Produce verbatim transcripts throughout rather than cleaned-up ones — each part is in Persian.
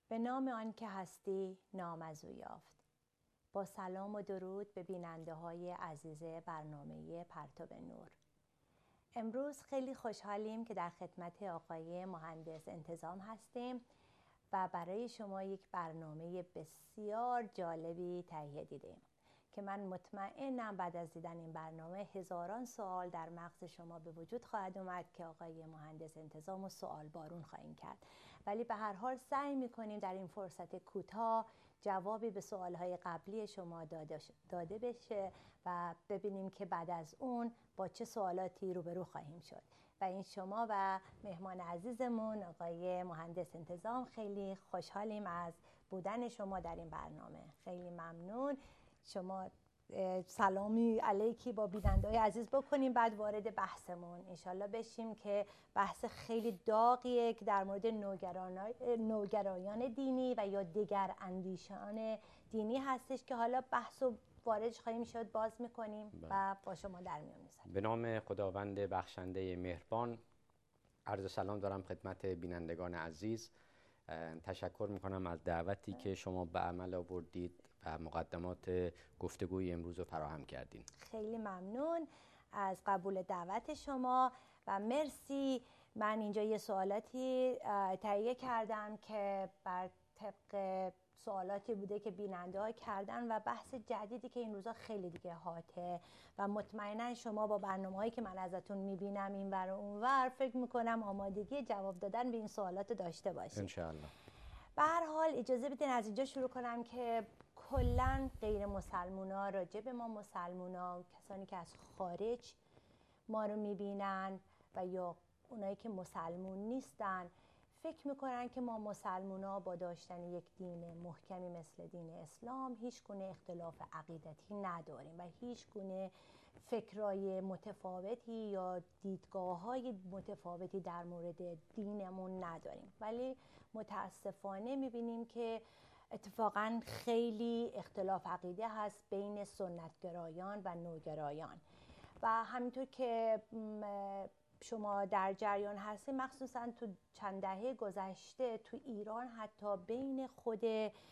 به نام آن که هستی نام از او یافت. با سلام و درود به بیننده های عزیز برنامه پرتاب نور. امروز خیلی خوشحالیم که در خدمت آقای مهندس انتظام هستیم و برای شما یک برنامه بسیار جالبی تهیه دیدیم که من مطمئنم بعد از دیدن این برنامه هزاران سوال در مغز شما به وجود خواهد اومد که آقای مهندس انتظام و سوال بارون خواهیم کرد، ولی به هر حال سعی میکنیم در این فرصت کوتاه جوابی به سوالهای قبلی شما داده, داده بشه و ببینیم که بعد از اون با چه سوالاتی روبرو خواهیم شد. و این شما و مهمان عزیزمون آقای مهندس انتظام، خیلی خوشحالیم از بودن شما در این برنامه. خیلی ممنون. شما سلامی علیکی با بیننده‌های عزیز بکنیم، بعد وارد بحثمون انشالله بشیم که بحث خیلی داغیه که در مورد نوگرایان دینی و یا دیگر اندیشان دینی هستش که حالا بحث و واردش خواهیم شد، باز میکنیم و با شما در میون میذاریم. به نام خداوند بخشنده مهربان عرض سلام دارم خدمت بینندگان عزیز. تشکر میکنم از دعوتی که شما به عمل آوردید و مقدمات گفتگوی امروز رو فراهم کردین. خیلی ممنون از قبول دعوت شما و مرسی. من اینجا یه سوالاتی تهیه کردم که بر طبق سوالاتی بوده که بیننده ها کردن و بحث جدیدی که این روزا خیلی دیگه هاته و مطمئنا شما با برنامه هایی که من ازتون میبینم این ور و اون ور فکر میکنم آمادگی جواب دادن به این سوالات داشته باشید انشاءالله. به هر حال اجازه بدین از اینجا شروع کنم که کلا غیر مسلمونا راجع به ما مسلمونا، کسانی که از خارج ما رو میبینن و یا اونایی که مسلمون نیستن، فکر میکنن که ما مسلمونا با داشتن یک دین محکمی مثل دین اسلام هیچ گونه اختلاف عقیدتی نداریم و هیچ گونه فکرای متفاوتی یا دیدگاه‌های متفاوتی در مورد دینمون نداریم، ولی متاسفانه میبینیم که اتفاقا خیلی اختلاف عقیده هست بین سنتگرایان و نوگرایان و همینطور که شما در جریان هستید مخصوصا تو چند دهه گذشته تو ایران حتی بین خود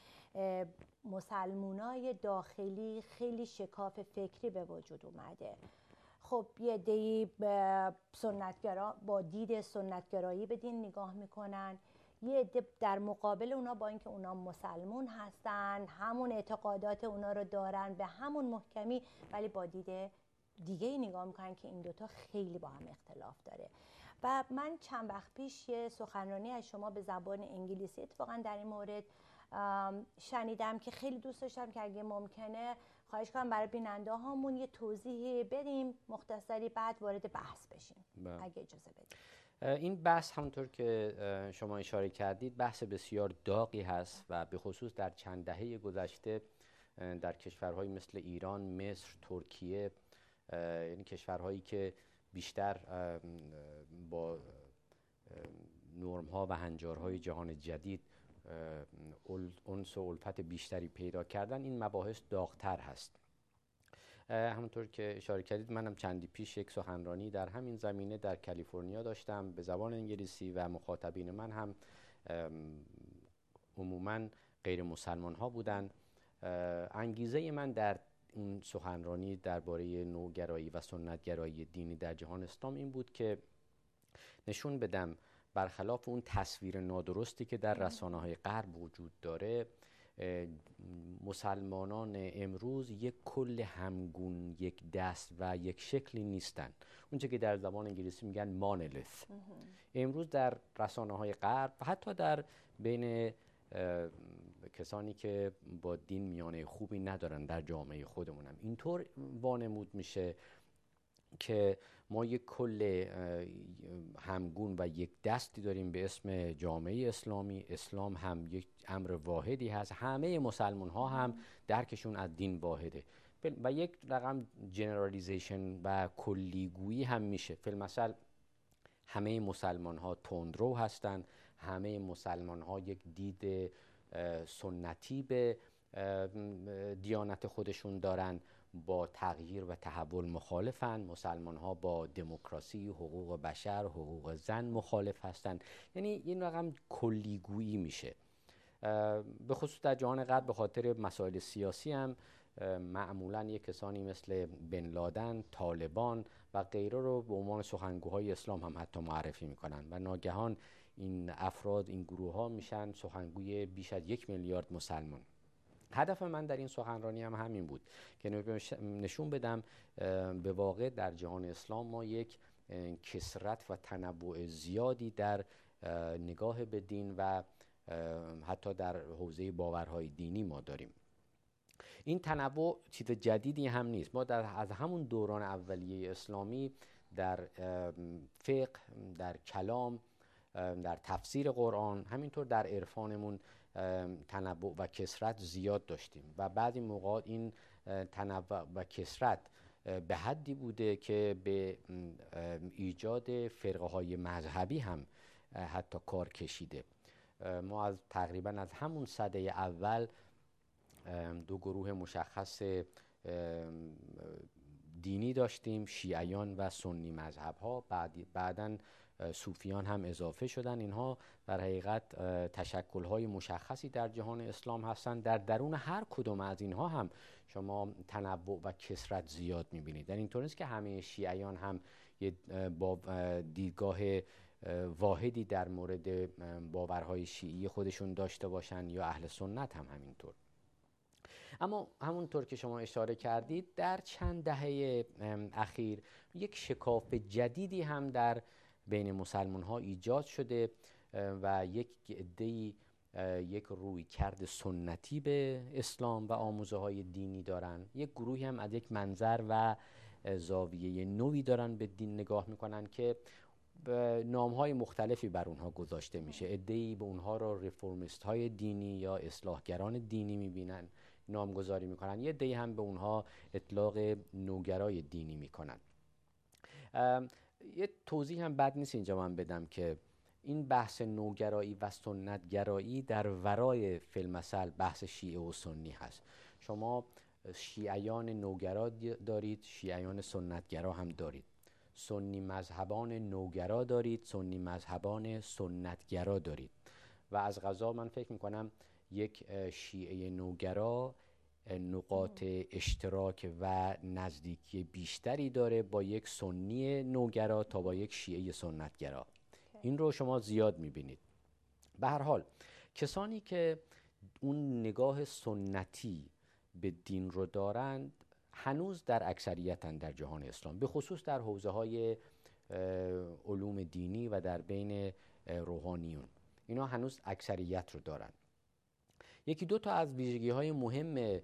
مسلمانای داخلی خیلی شکاف فکری به وجود اومده. خب یه عده‌ای سنتگرا با دید سنتگرایی به دین نگاه میکنن، یه عده در مقابل اونا با اینکه اونا مسلمون هستن همون اعتقادات اونا رو دارن به همون محکمی، ولی با دید دیگه ای نگاه میکنن که این دوتا خیلی با هم اختلاف داره. و من چند وقت پیش یه سخنرانی از شما به زبان انگلیسی اتفاقا در این مورد شنیدم که خیلی دوست داشتم که اگه ممکنه خواهش کنم برای بیننده هامون یه توضیح بدیم مختصری، بعد وارد بحث بشیم با. اگه اجازه بدید. این بحث همونطور که شما اشاره کردید بحث بسیار داغی هست و به خصوص در چند دهه گذشته در کشورهای مثل ایران، مصر، ترکیه، یعنی کشورهایی که بیشتر با نرم‌ها و هنجارهای جهان جدید انس و الفت بیشتری پیدا کردن، این مباحث داغ‌تر هست. همونطور که اشاره کردید منم چندی پیش یک سخنرانی در همین زمینه در کالیفرنیا داشتم به زبان انگلیسی و مخاطبین من هم عموماً غیر مسلمان ها بودن. انگیزه من در این سخنرانی درباره نوگرایی و سنتگرایی دینی در جهان اسلام این بود که نشون بدم برخلاف اون تصویر نادرستی که در رسانه‌های غرب وجود داره، مسلمانان امروز یک کل همگون، یک دست و یک شکلی نیستن. اونچه که در زبان انگلیسی میگن مانلیث. امروز در رسانه‌های غرب و حتی در بین کسانی که با دین میانه خوبی ندارن در جامعه خودمونم اینطور وانمود میشه که ما یک کل همگون و یک دستی داریم به اسم جامعه اسلامی. اسلام هم یک امر واحدی هست، همه مسلمان ها هم درکشون از دین واحده و یک رقم جنرالیزیشن و کلیگویی هم میشه. فی المثل همه مسلمان ها تندرو هستند، همه مسلمان ها یک دید سنتی به دیانت خودشون دارن، با تغییر و تحول مخالفن. مسلمان ها با دموکراسی، حقوق بشر، حقوق زن مخالف هستن. یعنی این رقم کلیگویی میشه به خصوص در جهان غرب به خاطر مسائل سیاسی هم معمولا یک کسانی مثل بن لادن، طالبان و غیره رو به عنوان سخنگوهای اسلام هم حتی معرفی میکنن و ناگهان این افراد، این گروه ها میشن سخنگوی بیش از یک میلیارد مسلمان. هدف من در این سخنرانی هم همین بود که نشون بدم به واقع در جهان اسلام ما یک کثرت و تنوع زیادی در نگاه به دین و حتی در حوزه باورهای دینی ما داریم. این تنوع چیز جدیدی هم نیست. ما در از همون دوران اولیه اسلامی در فقه، در کلام، در تفسیر قرآن، همینطور در عرفانمون تنوع و کثرت زیاد داشتیم و بعضی موقع این تنوع و کثرت به حدی بوده که به ایجاد فرقه های مذهبی هم حتی کار کشیده. ما از تقریبا از همون سده اول دو گروه مشخص دینی داشتیم، شیعیان و سنی مذهب ها. بعد بعداً صوفیان هم اضافه شدن. اینها در حقیقت تشکل های مشخصی در جهان اسلام هستند. در درون هر کدوم از اینها هم شما تنوع و کثرت زیاد میبینید. در این طور نیست که همه شیعیان هم یه با دیدگاه واحدی در مورد باورهای شیعی خودشون داشته باشن یا اهل سنت هم همینطور. اما همونطور که شما اشاره کردید در چند دهه اخیر یک شکاف جدیدی هم در بین مسلمان ها ایجاد شده و یک عده‌ای یک روی کرد سنتی به اسلام و آموزه های دینی دارن. یک گروهی هم از یک منظر و زاویه نوی دارن به دین نگاه میکنن که نامهای مختلفی بر اونها گذاشته میشه. عده‌ای به اونها رو رفرمیست های دینی یا اصلاحگران دینی میبینن، نامگذاری میکنن. یه عده‌ای هم به اونها اطلاق نوگرای دینی میکنن. یه توضیح هم بد نیست اینجا من بدم که این بحث نوگرایی و سنتگرایی در ورای فیلمسل بحث شیعه و سنی هست. شما شیعیان نوگرا دارید، شیعیان سنتگرا هم دارید. سنی مذهبان نوگرا دارید، سنی مذهبان سنتگرا دارید. و از قضا من فکر میکنم یک شیعه نوگرا نقاط اشتراک و نزدیکی بیشتری داره با یک سنی نوگرا تا با یک شیعه سنتگرا. این رو شما زیاد میبینید. به هر حال کسانی که اون نگاه سنتی به دین رو دارند هنوز در اکثریتن در جهان اسلام، به خصوص در حوزه های علوم دینی و در بین روحانیون. اینا هنوز اکثریت رو دارن. یکی دو تا از ویژگی های مهم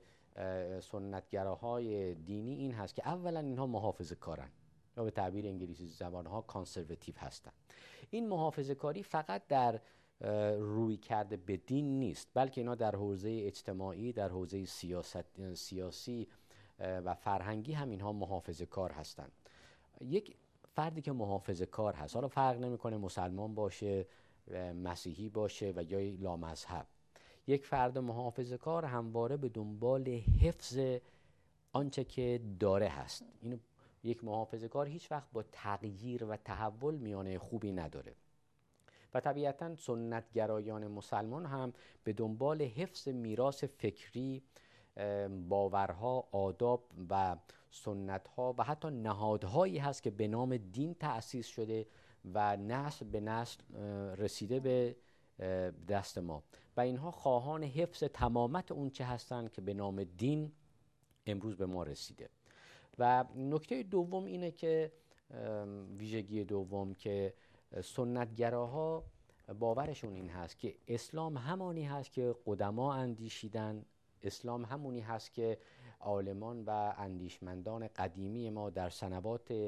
سنتگراهای دینی این هست که اولا اینها محافظه کارن یا به تعبیر انگلیسی زبانها کانسرواتیو هستن. این محافظه کاری فقط در روی کرده به دین نیست، بلکه اینا در حوزه اجتماعی، در حوزه سیاست سیاسی و فرهنگی هم اینها محافظه کار هستن. یک فردی که محافظه کار هست، حالا فرق نمیکنه مسلمان باشه، مسیحی باشه و یا لامذهب، یک فرد محافظه کار همواره به دنبال حفظ آنچه که داره هست. اینو یک محافظه کار هیچ وقت با تغییر و تحول میانه خوبی نداره. و طبیعتاً سنتگرایان مسلمان هم به دنبال حفظ میراث فکری، باورها، آداب و سنتها و حتی نهادهایی هست که به نام دین تأسیس شده و نسل به نسل رسیده به دست ما و اینها خواهان حفظ تمامت اون چه هستن که به نام دین امروز به ما رسیده. و نکته دوم اینه که ویژگی دوم که سنتگراها باورشون این هست که اسلام همانی هست که قدما اندیشیدن، اسلام همونی هست که عالمان و اندیشمندان قدیمی ما در سنوات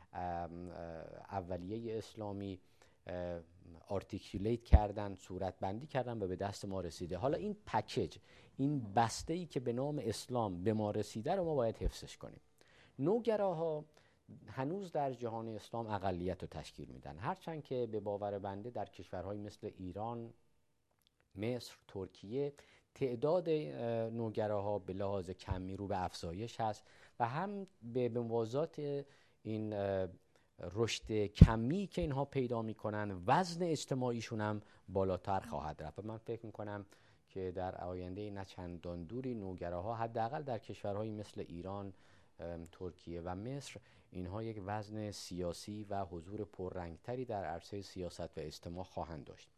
اولیه اسلامی آرتیکولیت کردن، صورت بندی کردن و به دست ما رسیده. حالا این پکیج، این بسته‌ای که به نام اسلام به ما رسیده رو ما باید حفظش کنیم. نوگراها هنوز در جهان اسلام اقلیت رو تشکیل میدن، هرچند که به باور بنده در کشورهای مثل ایران، مصر، ترکیه تعداد نوگراها به لحاظ کمی رو به افزایش هست و هم به موازات این رشد کمی که اینها پیدا میکنن وزن اجتماعیشون هم بالاتر خواهد رفت. من فکر میکنم که در آینده نه چندان دوری نوگراها حداقل در کشورهایی مثل ایران، ترکیه و مصر اینها یک وزن سیاسی و حضور پررنگتری در عرصه سیاست و اجتماع خواهند داشت.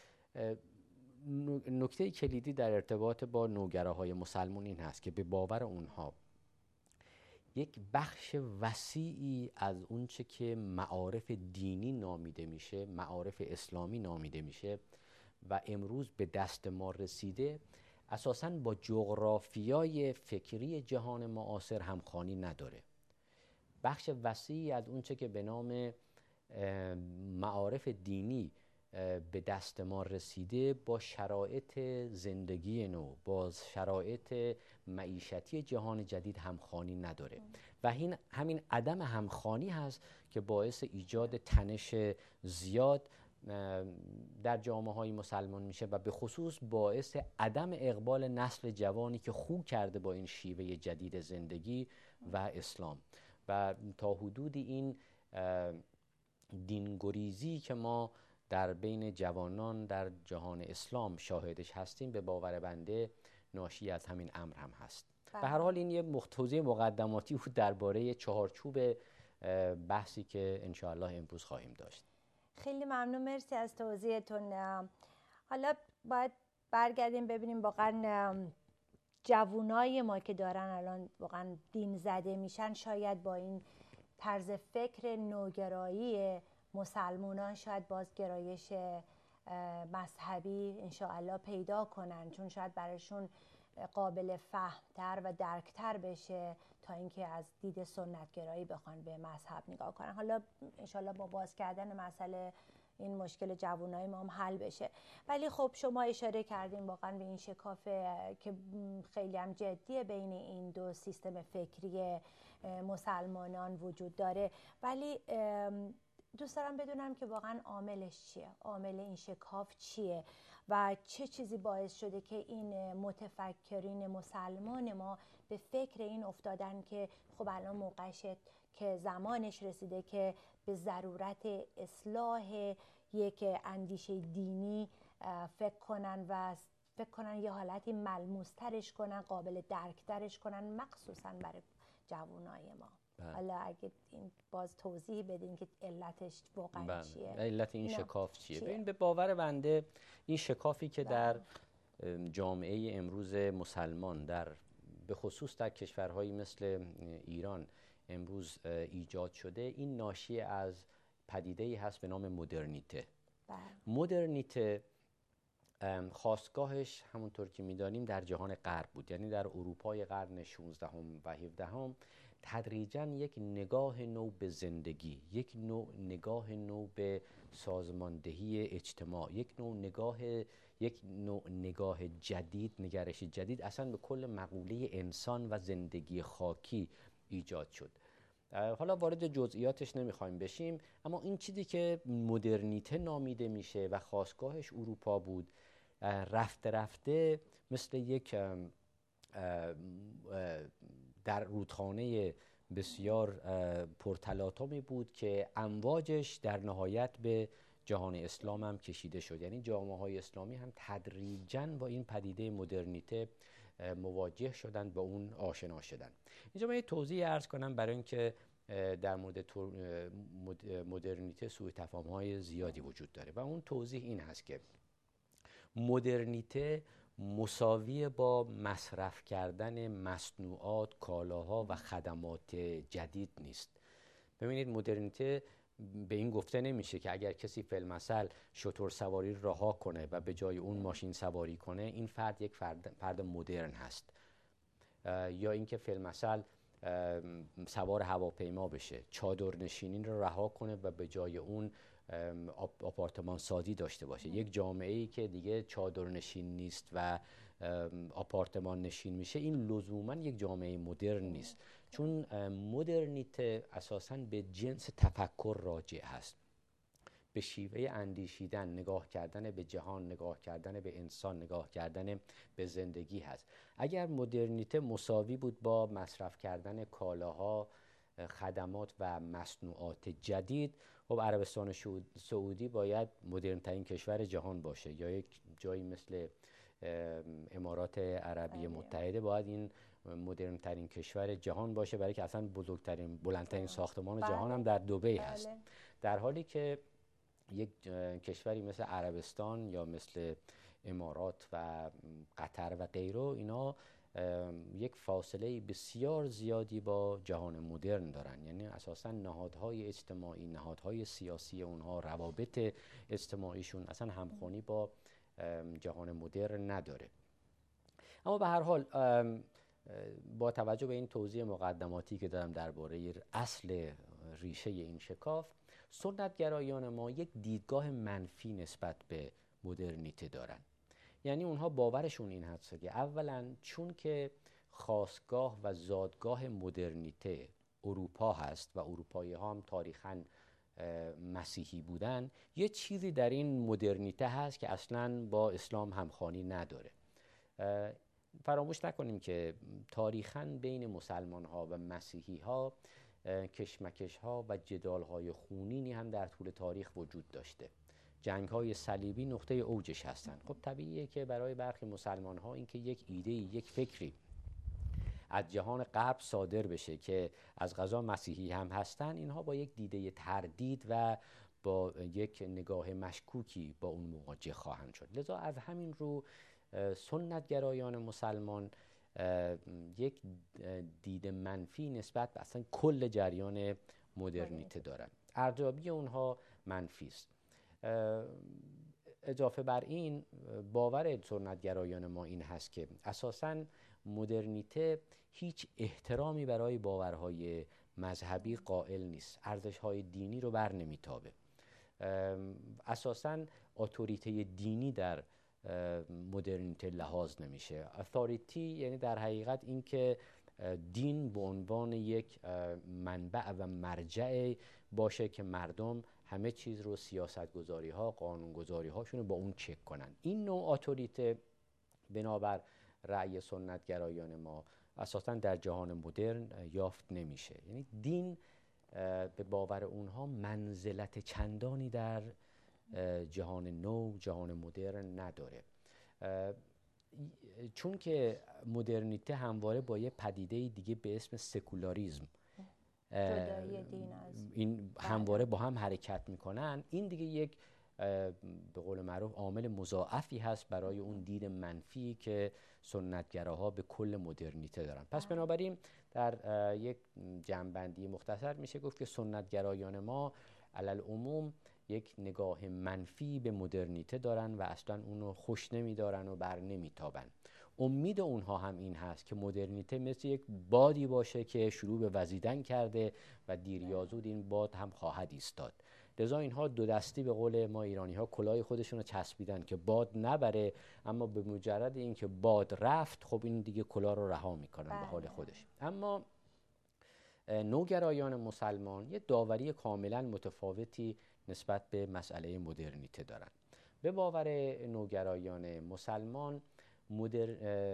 نکته کلیدی در ارتباط با نوگراهای مسلمان این هست که به باور اونها یک بخش وسیعی از اونچه که معارف دینی نامیده میشه، معارف اسلامی نامیده میشه و امروز به دست ما رسیده، اساساً با جغرافیای فکری جهان معاصر همخوانی نداره. بخش وسیعی از اونچه که به نام معارف دینی به دست ما رسیده با شرایط زندگی نو، با شرایط معیشتی جهان جدید همخوانی نداره و این همین عدم همخوانی هست که باعث ایجاد تنش زیاد در جامعه های مسلمان میشه و به خصوص باعث عدم اقبال نسل جوانی که خو کرده با این شیوه جدید زندگی و اسلام و تا حدودی این دینگریزی که ما در بین جوانان در جهان اسلام شاهدش هستیم به باور بنده ناشی از همین امر هم هست. به هر حال این یه توضیح مقدماتی بود درباره چهارچوب بحثی که انشاءالله امروز خواهیم داشت. خیلی ممنون، مرسی از توضیحتون. حالا باید برگردیم ببینیم واقعا جوانای ما که دارن الان واقعا دین زده میشن شاید با این طرز فکر نوگرایی مسلمانان شاید باز گرایش مذهبی انشاءالله پیدا کنن، چون شاید براشون قابل فهمتر و درکتر بشه تا اینکه از دید سنتگرایی بخوان به مذهب نگاه کنن. حالا انشاءالله با باز کردن مسئله این مشکل جوانای ما هم حل بشه. ولی خب شما اشاره کردین واقعا به این شکاف که خیلی هم جدیه بین این دو سیستم فکری مسلمانان وجود داره، ولی دوست دارم بدونم که واقعا عاملش چیه، عامل این شکاف چیه و چه چیزی باعث شده که این متفکرین مسلمان ما به فکر این افتادن که خب الان موقعشه که زمانش رسیده که به ضرورت اصلاح یک اندیشه دینی فکر کنن و فکر کنن یه حالتی ملموسترش کنن، قابل درکترش کنن، مخصوصا برای جوانای ما. حالا اگه این باز توضیح بدین که علتش واقعا بله. چیه؟ علت این شکاف چیه؟ چیه؟ ببین به باور بنده این شکافی که بله. در جامعه امروز مسلمان در به خصوص در کشورهایی مثل ایران امروز ایجاد شده، این ناشی از پدیده‌ای هست به نام مدرنیته. بله. مدرنیته خاستگاهش همونطور که می‌دانیم در جهان غرب بود، یعنی در اروپای قرن شانزدهم و هفدهم تدریجاً یک نگاه نو به زندگی، یک نوع نگاه نو به سازماندهی اجتماع، یک نوع نگاه یک نوع نگاه جدید، نگرش جدید اصلا به کل مقوله انسان و زندگی خاکی ایجاد شد. حالا وارد جزئیاتش نمیخوایم بشیم، اما این چیزی که مدرنیته نامیده میشه و خاستگاهش اروپا بود، رفته رفته مثل یک در رودخانه بسیار پرتلاطمی بود که امواجش در نهایت به جهان اسلام هم کشیده شد. یعنی جامعه های اسلامی هم تدریجاً با این پدیده مدرنیته مواجه شدن، با اون آشنا شدن. اینجا من یه توضیح عرض کنم برای اینکه در مورد مدرنیته سوء تفاهم‌های زیادی وجود داره و اون توضیح این هست که مدرنیته مساوی با مصرف کردن مصنوعات، کالاها و خدمات جدید نیست. ببینید مدرنیته به این گفته نمیشه که اگر کسی فی‌المثل شتر سواری رها کنه و به جای اون ماشین سواری کنه این فرد یک فرد, فرد مدرن هست، یا اینکه فی‌المثل سوار هواپیما بشه، چادر نشینی رو رها کنه و به جای اون آپارتمان سازی داشته باشه. یک جامعه ای که دیگه چادر نشین نیست و آپارتمان نشین میشه، این لزوما یک جامعه مدرن نیست، چون مدرنیته اساساً به جنس تفکر راجع هست، به شیوه اندیشیدن، نگاه کردن به جهان، نگاه کردن به انسان، نگاه کردن به زندگی هست. اگر مدرنیته مساوی بود با مصرف کردن کالاها، خدمات و مصنوعات جدید، خب عربستان سعودی باید مدرن ترین کشور جهان باشه، یا یک جایی مثل امارات عربی متحده باید این مدرن ترین کشور جهان باشه، برای که اصلا بزرگترین بلندترین ساختمان بله. جهان هم در دبی بله. هست، در حالی که یک کشوری مثل عربستان یا مثل امارات و قطر و غیره اینا یک فاصله بسیار زیادی با جهان مدرن دارن. یعنی اساسا نهادهای اجتماعی، نهادهای سیاسی اونها، روابط اجتماعیشون اصلا همخوانی با جهان مدرن نداره. اما به هر حال با توجه به این توضیح مقدماتی که دارم درباره اصل ریشه این شکاف، سنتگرایان ما یک دیدگاه منفی نسبت به مدرنیته دارن. یعنی اونها باورشون این هست که اولا چون که خاستگاه و زادگاه مدرنیته اروپا هست و اروپایی ها هم تاریخاً مسیحی بودن، یه چیزی در این مدرنیته هست که اصلاً با اسلام همخوانی نداره. فراموش نکنیم که تاریخاً بین مسلمان ها و مسیحی ها کشمکش ها و جدال های خونینی هم در طول تاریخ وجود داشته. جنگ های صلیبی نقطه اوجش هستن. خب طبیعیه که برای برخی مسلمان ها این که یک ایده، یک فکری از جهان غرب صادر بشه که از قضا مسیحی هم هستن، اینها با یک دیده تردید و با یک نگاه مشکوکی با اون مواجه خواهند شد. لذا از همین رو سنتگرایان مسلمان یک دید منفی نسبت به اصلا کل جریان مدرنیته دارن. ارزیابی اونها منفی است. اضافه بر این باور سنتگرایان ما این هست که اساساً مدرنیته هیچ احترامی برای باورهای مذهبی قائل نیست، ارزش‌های دینی رو بر نمیتابه. اساساً اتوریته دینی در مدرنیته لحاظ نمیشه. اتوریتی یعنی در حقیقت این که دین به عنوان یک منبع و مرجع باشه که مردم همه چیز رو، سیاستگذاری ها، قانونگذاری هاشون رو با اون چک کنن. این نوع اتوریته بنابر رأی سنتگرایان ما اساساً در جهان مدرن یافت نمیشه. یعنی دین به باور اونها منزلت چندانی در جهان نو، جهان مدرن نداره. چون که مدرنیته همواره با یه پدیده دیگه به اسم سکولاریسم جدایی دین از این همواره با هم حرکت میکنن، این دیگه یک به قول معروف عامل مضاعفی هست برای اون دید منفی که سنتگراها به کل مدرنیته دارن. پس بنابراین در یک جمع‌بندی مختصر میشه گفت که سنتگرایان ما علل عموم یک نگاه منفی به مدرنیته دارن و اصلا اونو خوش نمیدارن و بر نمیتابن. امید اونها هم این هست که مدرنیته مثل یک بادی باشه که شروع به وزیدن کرده و دیر یا زود این باد هم خواهد ایستاد. لذا اینها دو دستی به قول ما ایرانی ها کلاه خودشون رو چسبیدن که باد نبره، اما به مجرد اینکه باد رفت خب این دیگه کلاه رو رها میکنن به حال خودش. اما نوگرایان مسلمان یه داوری کاملا متفاوتی نسبت به مسئله مدرنیته دارن. به باور نوگرایان مسلمان مدر...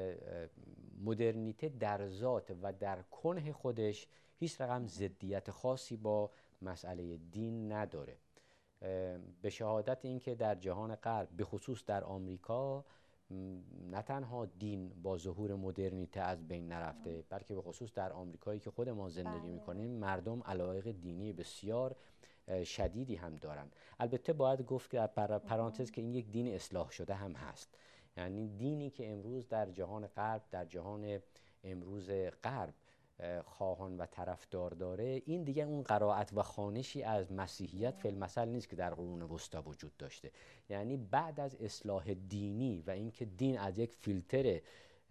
مدرنیته در ذات و در کنه خودش هیچ رقم ضدیت خاصی با مسئله دین نداره. به شهادت اینکه در جهان غرب به خصوص در آمریکا نه تنها دین با ظهور مدرنیته از بین نرفته، بلکه به خصوص در آمریکایی که خود ما زندگی میکنیم مردم علایق دینی بسیار شدیدی هم دارن. البته باید گفت که در پرانتز که این یک دین اصلاح شده هم هست. یعنی دینی که امروز در جهان غرب، در جهان امروز غرب خواهان و طرفدار داره، این دیگه اون قرائت و خوانشی از مسیحیت فی المثل نیست که در قرون وسطا وجود داشته. یعنی بعد از اصلاح دینی و اینکه دین از یک فیلتر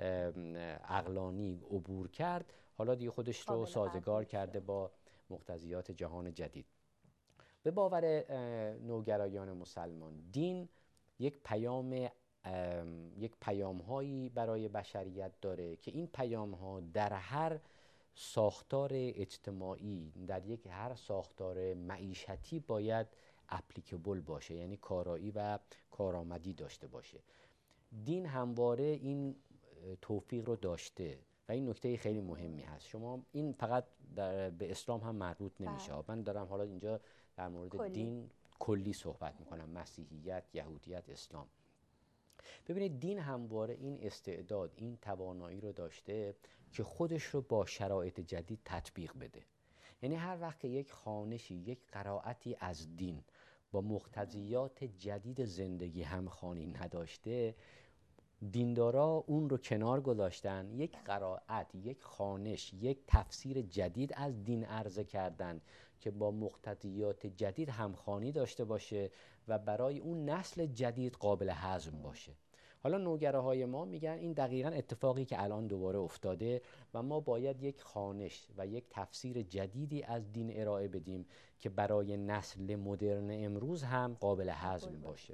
عقلانی عبور کرد، حالا دیگه خودش رو سازگار کرده با مقتضیات جهان جدید. به باور نوگرایان مسلمان دین یک پیام یک پیام هایی برای بشریت داره که این پیام ها در هر ساختار اجتماعی، در یک هر ساختار معیشتی باید اپلیکبل باشه، یعنی کارایی و کارآمدی داشته باشه. دین همواره این توفیق رو داشته و این نکته خیلی مهمی هست. شما این فقط در به اسلام هم مربوط نمیشه. من دارم حالا اینجا در مورد کلی. دین کلی صحبت میکنم، مسیحیت، یهودیت، اسلام. ببینید دین همواره این استعداد، این توانایی رو داشته که خودش رو با شرایط جدید تطبیق بده. یعنی هر وقت که یک خوانشی، یک قرائتی از دین با مقتضیات جدید زندگی همخوانی نداشته، دیندارا اون رو کنار گذاشتن، یک قرائت، یک خوانش، یک تفسیر جدید از دین عرضه کردن که با مقتضیات جدید همخوانی داشته باشه و برای اون نسل جدید قابل هضم باشه. حالا نوگراهای ما میگن این دقیقاً اتفاقی که الان دوباره افتاده و ما باید یک خوانش و یک تفسیر جدیدی از دین ارائه بدیم که برای نسل مدرن امروز هم قابل هضم باشه.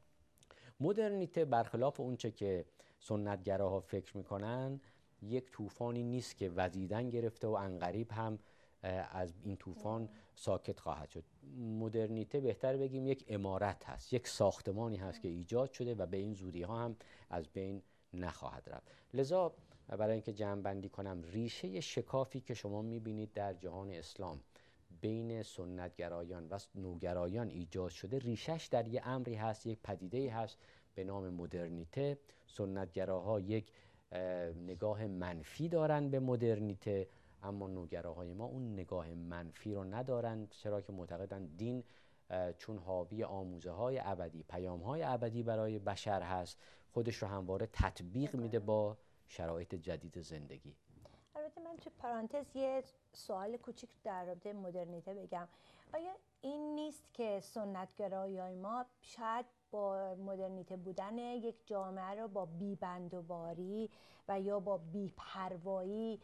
مدرنیته برخلاف اونچه که سنتگراها فکر میکنن یک طوفانی نیست که وزیدن گرفته و عنقریب هم از این طوفان ساکت خواهد شد. مدرنیته بهتر بگیم یک عمارت هست، یک ساختمانی هست که ایجاد شده و به این زودی ها هم از بین نخواهد رفت. لذا برای اینکه جمع بندی کنم، ریشه شکافی که شما میبینید در جهان اسلام بین سنتگرایان و نوگرایان ایجاد شده، ریشش در یک امری هست، یک پدیده‌ای هست به نام مدرنیته. سنتگراها یک نگاه منفی دارن به مدرنیته، اما نوگراهای ما اون نگاه منفی رو ندارن، چرا که معتقدن دین چون حاوی آموزه های ابدی، پیام های ابدی برای بشر هست، خودش رو همواره تطبیق میده با شرایط جدید زندگی. البته من تو پرانتز یه سوال کوچیک در رابطه مدرنیته بگم. آیا این نیست که سنتگرایان ما شاید با مدرنیته بودن یک جامعه رو با بی‌بندوباری و یا با بی‌پروایی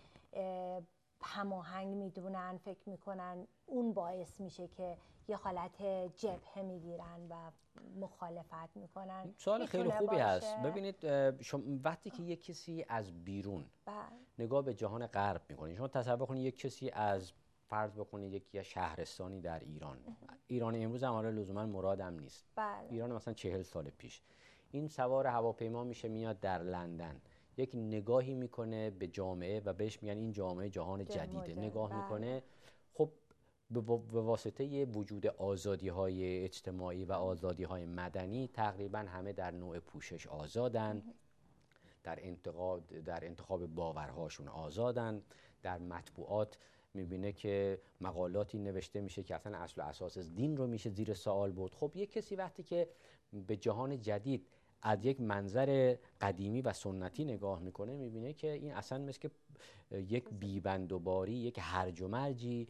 هماهنگ میدونن، فکر میکنن اون باعث میشه که یه حالت جبهه میگیرن و مخالفت میکنن؟ سوال خیلی خوبی هست. ببینید شما وقتی که یک کسی از بیرون بله. نگاه به جهان غرب میکنه، شما تصور کنید یک کسی از فرض بکنید یک شهرستانی در ایران، ایران امروز هم حالا لزوما مرادم نیست، بله. ایران مثلا چهل سال پیش، این سوار هواپیما میشه میاد در لندن، یک نگاهی میکنه به جامعه و بهش میگن این جامعه جهان جدیده، نگاه بله. میکنه. خب به واسطه وجود آزادی‌های اجتماعی و آزادی‌های مدنی تقریبا همه در نوع پوشش آزادن، در انتخاب در انتخاب باورهاشون آزادن، در مطبوعات میبینه که مقالاتی نوشته میشه که اصلا اصل و اساس دین رو میشه زیر سوال برد. خب یک کسی وقتی که به جهان جدید از یک منظر قدیمی و سنتی نگاه میکنه، میبینه که این اصلا مثل که یک بیبندوباری، یک هرج و مرجی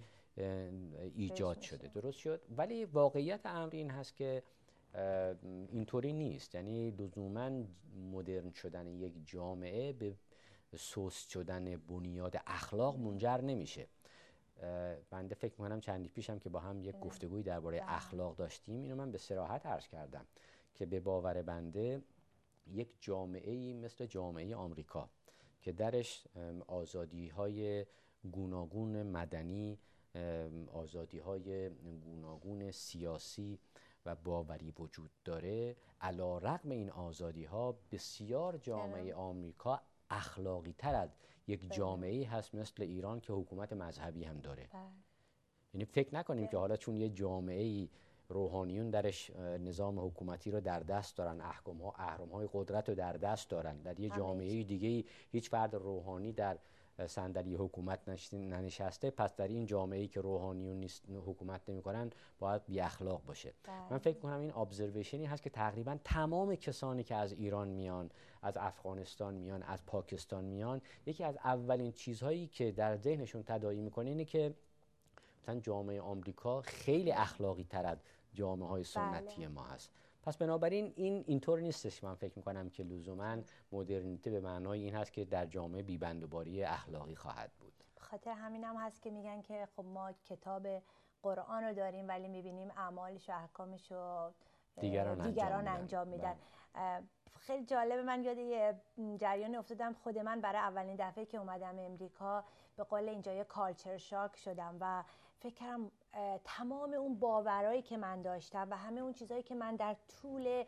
ایجاد شده، درست شد. ولی واقعیت امر این هست که اینطوری نیست. یعنی لزوما مدرن شدن یک جامعه به سست شدن بنیاد اخلاق منجر نمیشه. بنده فکر میکنم چندی پیشم که با هم یک گفتگوی درباره اخلاق داشتیم، اینو من به صراحت عرض کردم که به باور بنده یک جامعه‌ای مثل جامعه آمریکا که درش آزادی‌های گوناگون مدنی، آزادی‌های گوناگون سیاسی و باوری وجود داره، علی رغم این آزادی‌ها بسیار جامعه آمریکا اخلاقی تر از یک جامعه‌ای هست مثل ایران که حکومت مذهبی هم داره. یعنی فکر نکنیم که حالا چون یه جامعه‌ای روحانیون درش نظام حکومتی رو در دست دارن، احکام‌ها اهرم‌های قدرت رو در دست دارن، در یه جامعه دیگه هیچ فرد روحانی در صندلی حکومت ننشسته، پس در این جامعه‌ای که روحانیون نیست حکومت نمی‌کنن باید بی اخلاق باشه. من فکر کنم این ابزرویشنی هست که تقریبا تمام کسانی که از ایران میان، از افغانستان میان، از پاکستان میان، یکی از اولین چیزهایی که در ذهنشون تداعی میکنه اینه که مثلا جامعه آمریکا خیلی اخلاقی تر از جامعه‌های سنتی ما هست. پس بنابراین این اینطور نیستش. من فکر میکنم که لزوما مدرنیته به معنای این هست که در جامعه بی‌بندوباری اخلاقی خواهد بود. خاطر همین هم هست که میگن که خب ما کتاب قرآن رو داریم ولی میبینیم اعمالش و احکامش رو دیگران, دیگران انجام, انجام میدن. خیلی جالبه، من یاد یه جریان افتادم. خود من برای اولین دفعه که اومدم امریکا به قول اینجا یه کالچر شاک شدم و فکر کردم تمام اون باورایی که من داشتم و همه اون چیزایی که من در طول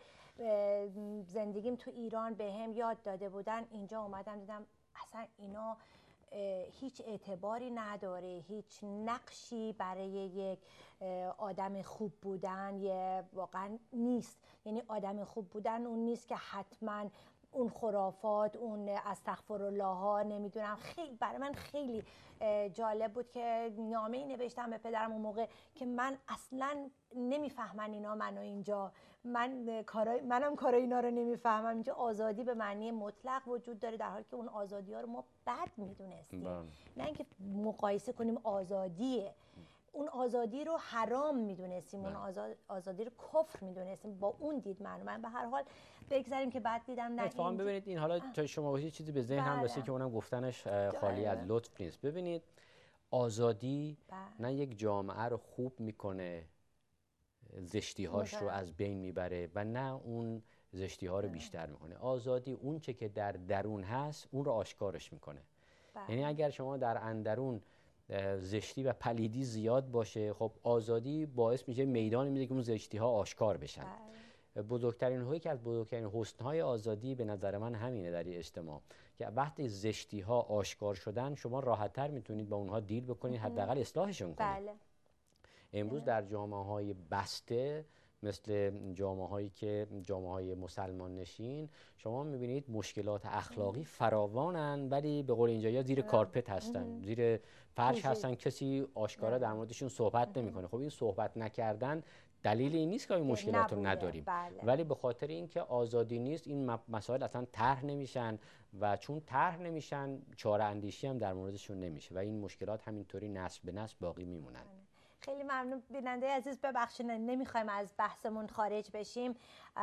زندگیم تو ایران به هم یاد داده بودن، اینجا اومدم دیدم اصلا اینا هیچ اعتباری نداره، هیچ نقشی برای یک آدم خوب بودن یه واقعا نیست. یعنی آدم خوب بودن اون نیست که حتما اون خرافات، اون استغفرالله ها، نمیدونم. خیلی برای من خیلی جالب بود که نامه‌ای نوشتم به پدرم اون موقع که من اصلا نمیفهمن اینا منو اینجا، من کارای منم کارای اینا رو نمیفهمم. اینجا آزادی به معنی مطلق وجود داره، در حالی که اون آزادی ها رو ما بد میدونستیم. نه اینکه مقایسه کنیم آزادیه، اون آزادی رو حرام میدونستیم، اون آزاد آزادی رو کفر میدونستیم. با اون دید من من به هر حال بگذاریم که بعد دیدم نه. اتفاقا ببینید این حالا تا شما گفتید چیزی به ذهن هم رسید که اونم گفتنش خالی از لطف نیست. ببینید آزادی بله. نه یک جامعه رو خوب میکنه، زشتی هاش رو از بین میبره، و نه اون زشتی ها رو بیشتر میکنه. آزادی اون چه که در درون هست اون رو آشکارش میکنه. بله. یعنی اگر شما در اندرون زشتی و پلیدی زیاد باشه، خب آزادی باعث میشه میدانی میده که اون زشتی ها آشکار بشن. بله. بزرگترین هایی که از بزرگترین حسن‌های آزادی به نظر من همینه در این اجتماع، که وقتی زشتی ها آشکار شدن شما راحت‌تر میتونید با اونها دیل بکنید، حداقل اصلاحشون کنید. بله. امروز در جامعه‌های بسته مثل جامعه‌هایی که جامعه‌های مسلمان نشین شما می‌بینید مشکلات اخلاقی فراوانن، ولی به قول اینجا زیر کارپت هستن، زیر فرش هستن، کسی آشکارا در موردشون صحبت نمی‌کنه. خب این صحبت نکردن دلیلی این نیست که این مشکلات رو نداریم، بله. ولی به خاطر اینکه آزادی نیست این مسائل اصلا طرح نمیشن، و چون طرح نمیشن چاره اندیشی هم در موردشون نمیشه و این مشکلات همینطوری نسل به نسل باقی میمونن. خیلی ممنون بیننده عزیز. ببخشید نمیخوایم از بحثمون خارج بشیم.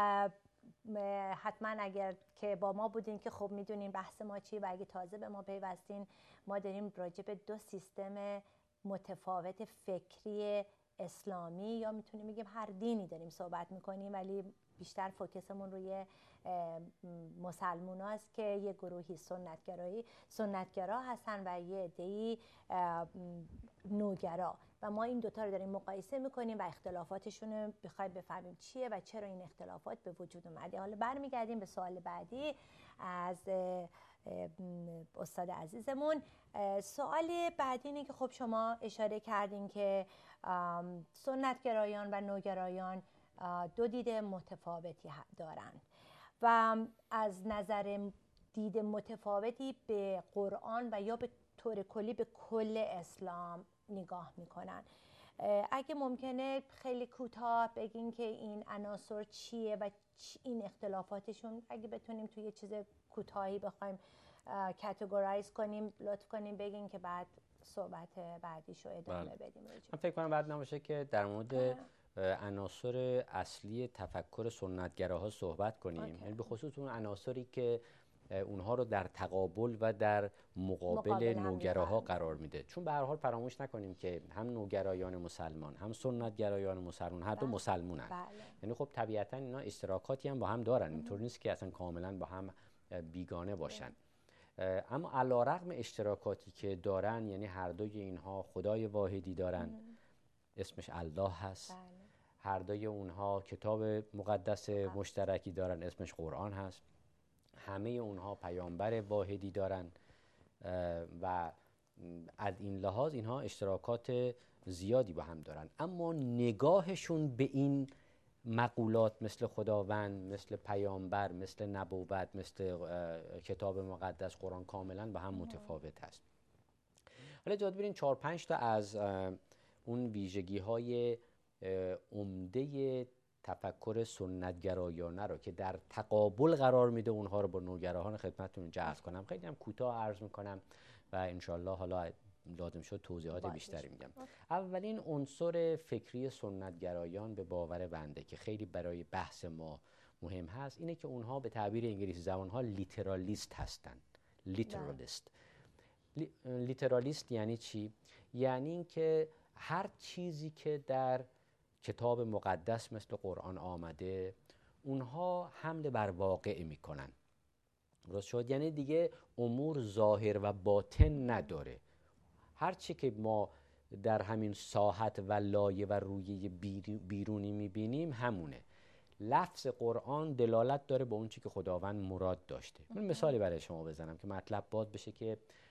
حتما اگر که با ما بودین که خب میدونین بحث ما چی، و اگه تازه به ما پیوستین، ما داریم راجع به دو سیستم متفاوت فکری اسلامی یا میتونیم بگیم هر دینی داریم صحبت میکنیم، ولی بیشتر فوکسمون روی مسلمان هست که یه گروهی سنتگرایی سنتگرا هستن و یه عده‌ای نوگرا، و ما این دوتا رو داریم مقایسه میکنیم و اختلافاتشون رو بخوایم بفهمیم چیه و چرا این اختلافات به وجود اومده. حالا برمیگردیم به سوال بعدی از استاد عزیزمون. سوال بعدی اینه که خب شما اشاره کردین که سنتگرایان و نوگرایان دو دید متفاوتی دارند و از نظر دید متفاوتی به قرآن و یا به طور کلی به کل اسلام نگاه میکنن. اگه ممکنه خیلی کوتاه بگین که این عناصر چیه و این اختلافاتشون، اگه بتونیم توی یه چیز کوتاهی بخوایم کاتگورایز کنیم لطف کنیم بگین که بعد صحبت بعدیشو ادامه بله. بدیم. من فکر کنم بعد نباشه که در مورد عناصر اصلی تفکر سنتگراها صحبت کنیم، یعنی به خصوص اون عناصری که اونها رو در تقابل و در مقابل, مقابل نوگراها قرار میده. چون به هر حال فراموش نکنیم که هم نوگرایان مسلمان هم سنتگرایان مسلمان هر دو مسلمانن. بله. یعنی خب طبیعتا اینا اشتراکاتی هم با هم دارن، اینطور نیست که اصلا کاملا با هم بیگانه باشن. بله. اما علیرغم اشتراکاتی که دارن، یعنی هر دوی اینها خدای واحدی دارن، ام. اسمش الله هست. بله. هر دوی اونها کتاب مقدس مشترکی دارن، اسمش قرآن هست. همه اونها پیامبر واحدی دارن و از این لحاظ اینها اشتراکات زیادی با هم دارن، اما نگاهشون به این مقولات مثل خداوند، مثل پیامبر، مثل نبوت، مثل کتاب مقدس قرآن کاملا با هم متفاوت هست. حالا اجازه بدین چهار پنج تا از اون ویژگی های عمده تفکر سنتگرایانه رو که در تقابل قرار میده اونها رو با نوگراهان خدمتتون عرض کنم. خیلی هم کوتاه عرض میکنم و انشالله حالا لازم شد توضیحات بیشتری میگم. اولین عنصر فکری سنتگرایان به باور بنده که خیلی برای بحث ما مهم هست اینه که اونها به تعبیر انگلیسی زبانها لیترالیست هستند. لیترالیست. لیترالیست یعنی چی؟ یعنی اینکه هر چیزی که در کتاب مقدس مثل قرآن آمده اونها حمل بر واقع میکنن. درست شد؟ یعنی دیگه امور ظاهر و باطن نداره. هر چی که ما در همین ساحت و لایه و رویه بیرونی میبینیم همونه. لفظ قرآن دلالت داره به اون چی که خداوند مراد داشته. من مثالی برای شما بزنم که مطلب باز بشه که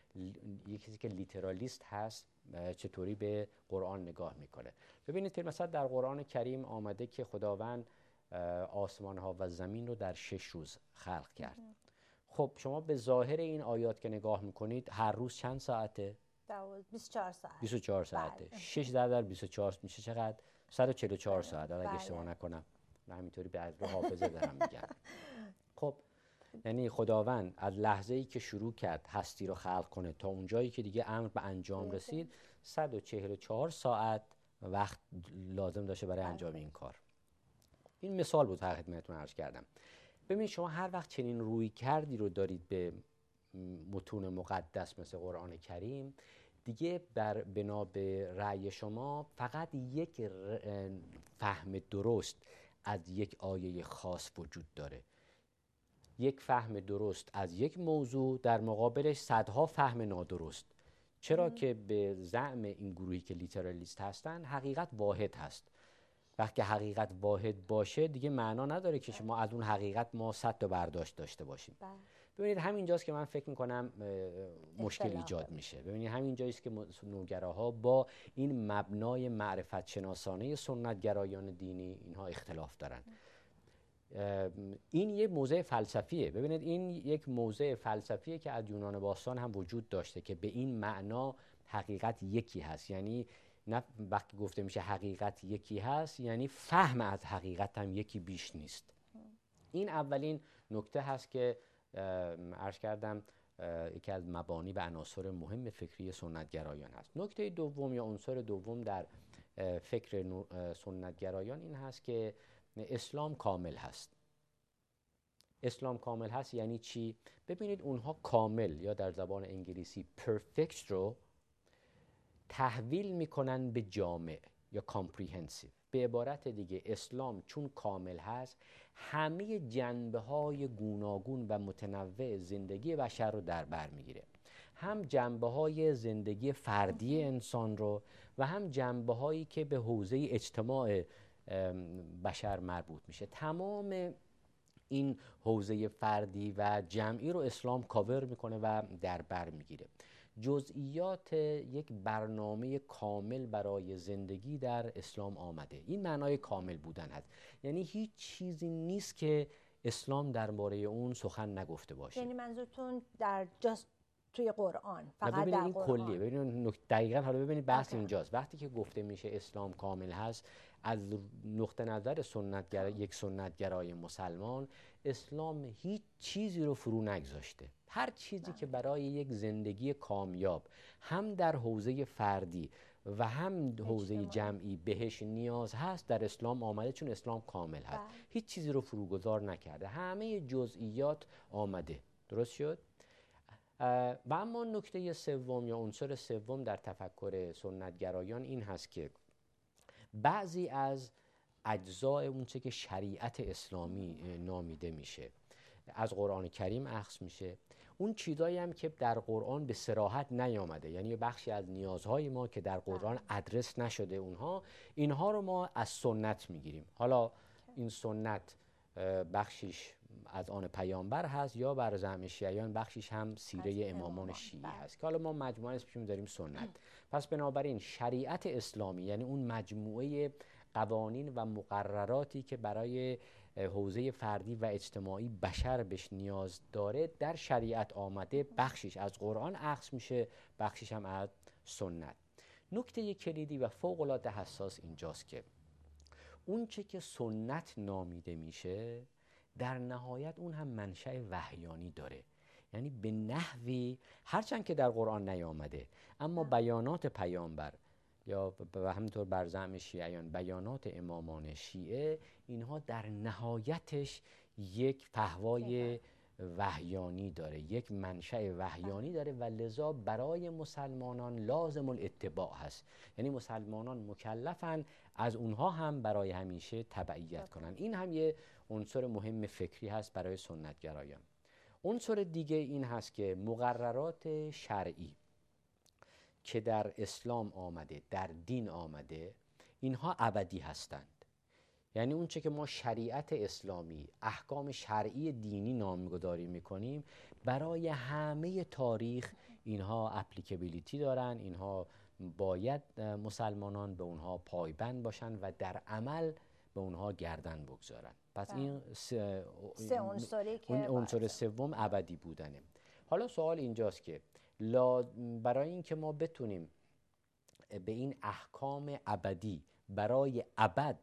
یک کسی که لیترالیست هست چطوری به قرآن نگاه میکنه. ببینید که مثلا در قرآن کریم آمده که خداوند آسمان ها و زمین رو در شش روز خلق کرد. خب شما به ظاهر این آیات که نگاه میکنید هر روز چند ساعته؟ بیست و چهار ساعت. بیست و چهار ساعته. شش ضرب در بیست و چهار میشه چقدر؟ صد و چهل و چهار ساعت اگه اشتباه نکنم. من همینطوری به عزم حافظه دارم میگم. خب یعنی خداوند از لحظه‌ای که شروع کرد هستی رو خلق کنه تا اونجایی که دیگه امر به انجام رسید صد و چهل و چهار ساعت وقت لازم داشته برای انجام این کار. این مثال بود تا خدمتتون عرض کردم. ببینید شما هر وقت چنین روی کردی رو دارید به متون مقدس مثل قرآن کریم، دیگه بر بنا به رأی شما فقط یک فهم درست از یک آیه خاص وجود داره. یک فهم درست از یک موضوع در مقابلش صدها فهم نادرست. چرا که به زعم این گروهی که لیترالیست هستن حقیقت واحد هست. وقتی حقیقت واحد باشه دیگه معنا نداره که شما از اون حقیقت ما صد تا برداشت داشته باشیم. ببینید همینجاست که من فکر میکنم مشکل ایجاد میشه. ببینید همینجاست که نوگراها با این مبنای معرفت شناسانه سنت گرایان دینی اینها اختلاف دارن. این یک موضع فلسفیه. ببینید این یک موضع فلسفیه که از یونان باستان هم وجود داشته که به این معنا حقیقت یکی هست. یعنی نه وقتی گفته میشه حقیقت یکی هست یعنی فهم از حقیقت هم یکی بیش نیست. این اولین نکته هست که عرض کردم یکی از مبانی و عناصر مهم فکری سنتگرایان هست. نکته دوم یا عنصر دوم در فکر سنتگرایان این هست که اسلام کامل هست. اسلام کامل هست یعنی چی؟ ببینید اونها کامل یا در زبان انگلیسی perfect رو تحویل میکنن به جامع یا comprehensive. به عبارت دیگه اسلام چون کامل هست همه جنبه های گوناگون و متنوع زندگی بشر رو در بر میگیره. هم جنبه های زندگی فردی انسان رو و هم جنبه هایی که به حوزه اجتماع بشر مربوط میشه. تمام این حوزه فردی و جمعی رو اسلام کاور میکنه و در بر میگیره. جزئیات یک برنامه کامل برای زندگی در اسلام آمده. این معنای کامل بودن هست. یعنی هیچ چیزی نیست که اسلام درباره اون سخن نگفته باشه. یعنی منظورتون در جاست توی قرآن فقط ببینید در این قرآن کلیه. ببینید دقیقاً حالا ببینید بحث okay. اینجاست. وقتی که گفته میشه اسلام کامل هست از نقطه نظر سنتگر یک سنتگرای مسلمان اسلام هیچ چیزی رو فرو نگذاشته. هر چیزی که برای یک زندگی کامیاب هم در حوزه فردی و هم حوزه جمعی بهش نیاز هست در اسلام آمده، چون اسلام کامل هست. بله. هیچ چیزی رو فروگذار نکرده. همه جزئیات آمده. درست شد؟ و اما نکته سوم یا عنصر سوم در تفکر سنتگرایان این هست که بعضی از اجزای اون چه که شریعت اسلامی نامیده میشه از قرآن کریم اخذ میشه. اون چیزایی هم که در قرآن به صراحت نیامده، یعنی بخشی از نیازهای ما که در قرآن ادرس نشده اونها، اینها رو ما از سنت میگیریم. حالا این سنت بخشیش از آن پیامبر هست یا بر زعم شیعیان بخشیش هم سیره امامان شیعی هست که حالا ما مجموعه اسمش می‌ذاریم سنت. پس بنابراین شریعت اسلامی یعنی اون مجموعه قوانین و مقرراتی که برای حوزه فردی و اجتماعی بشر بهش نیاز داره در شریعت آمده، بخشیش از قرآن اخذ میشه، بخشیش هم از سنت. نکته کلیدی و فوق العاده حساس اینجاست که اون چه که سنت نامیده میشه در نهایت اون هم منشأ وحیانی داره. یعنی به نحوی هرچند که در قرآن نیامده اما بیانات پیامبر یا و همینطور بر زعم شیعیان بیانات امامان شیعه اینها در نهایتش یک فحوای وحیانی داره، یک منشأ وحیانی داره و لذا برای مسلمانان لازم الاتباع هست. یعنی مسلمانان مکلفن از اونها هم برای همیشه تبعیت کنن. این هم یه عنصر مهم فکری هست برای سنتگرایان. عنصر دیگه این هست که مقررات شرعی که در اسلام آمده، در دین آمده، اینها ابدی هستند. یعنی اون چه که ما شریعت اسلامی، احکام شرعی دینی نامگذاری میکنیم، برای همه تاریخ اینها اپلیکابیلیتی دارن، اینها باید مسلمانان به اونها پایبند باشن و در عمل به اونها گردن بگذارن. پس این سه عنصری که عنصر سوم ابدی بودنه. حالا سوال اینجاست که برای اینکه ما بتونیم به این احکام ابدی برای ابد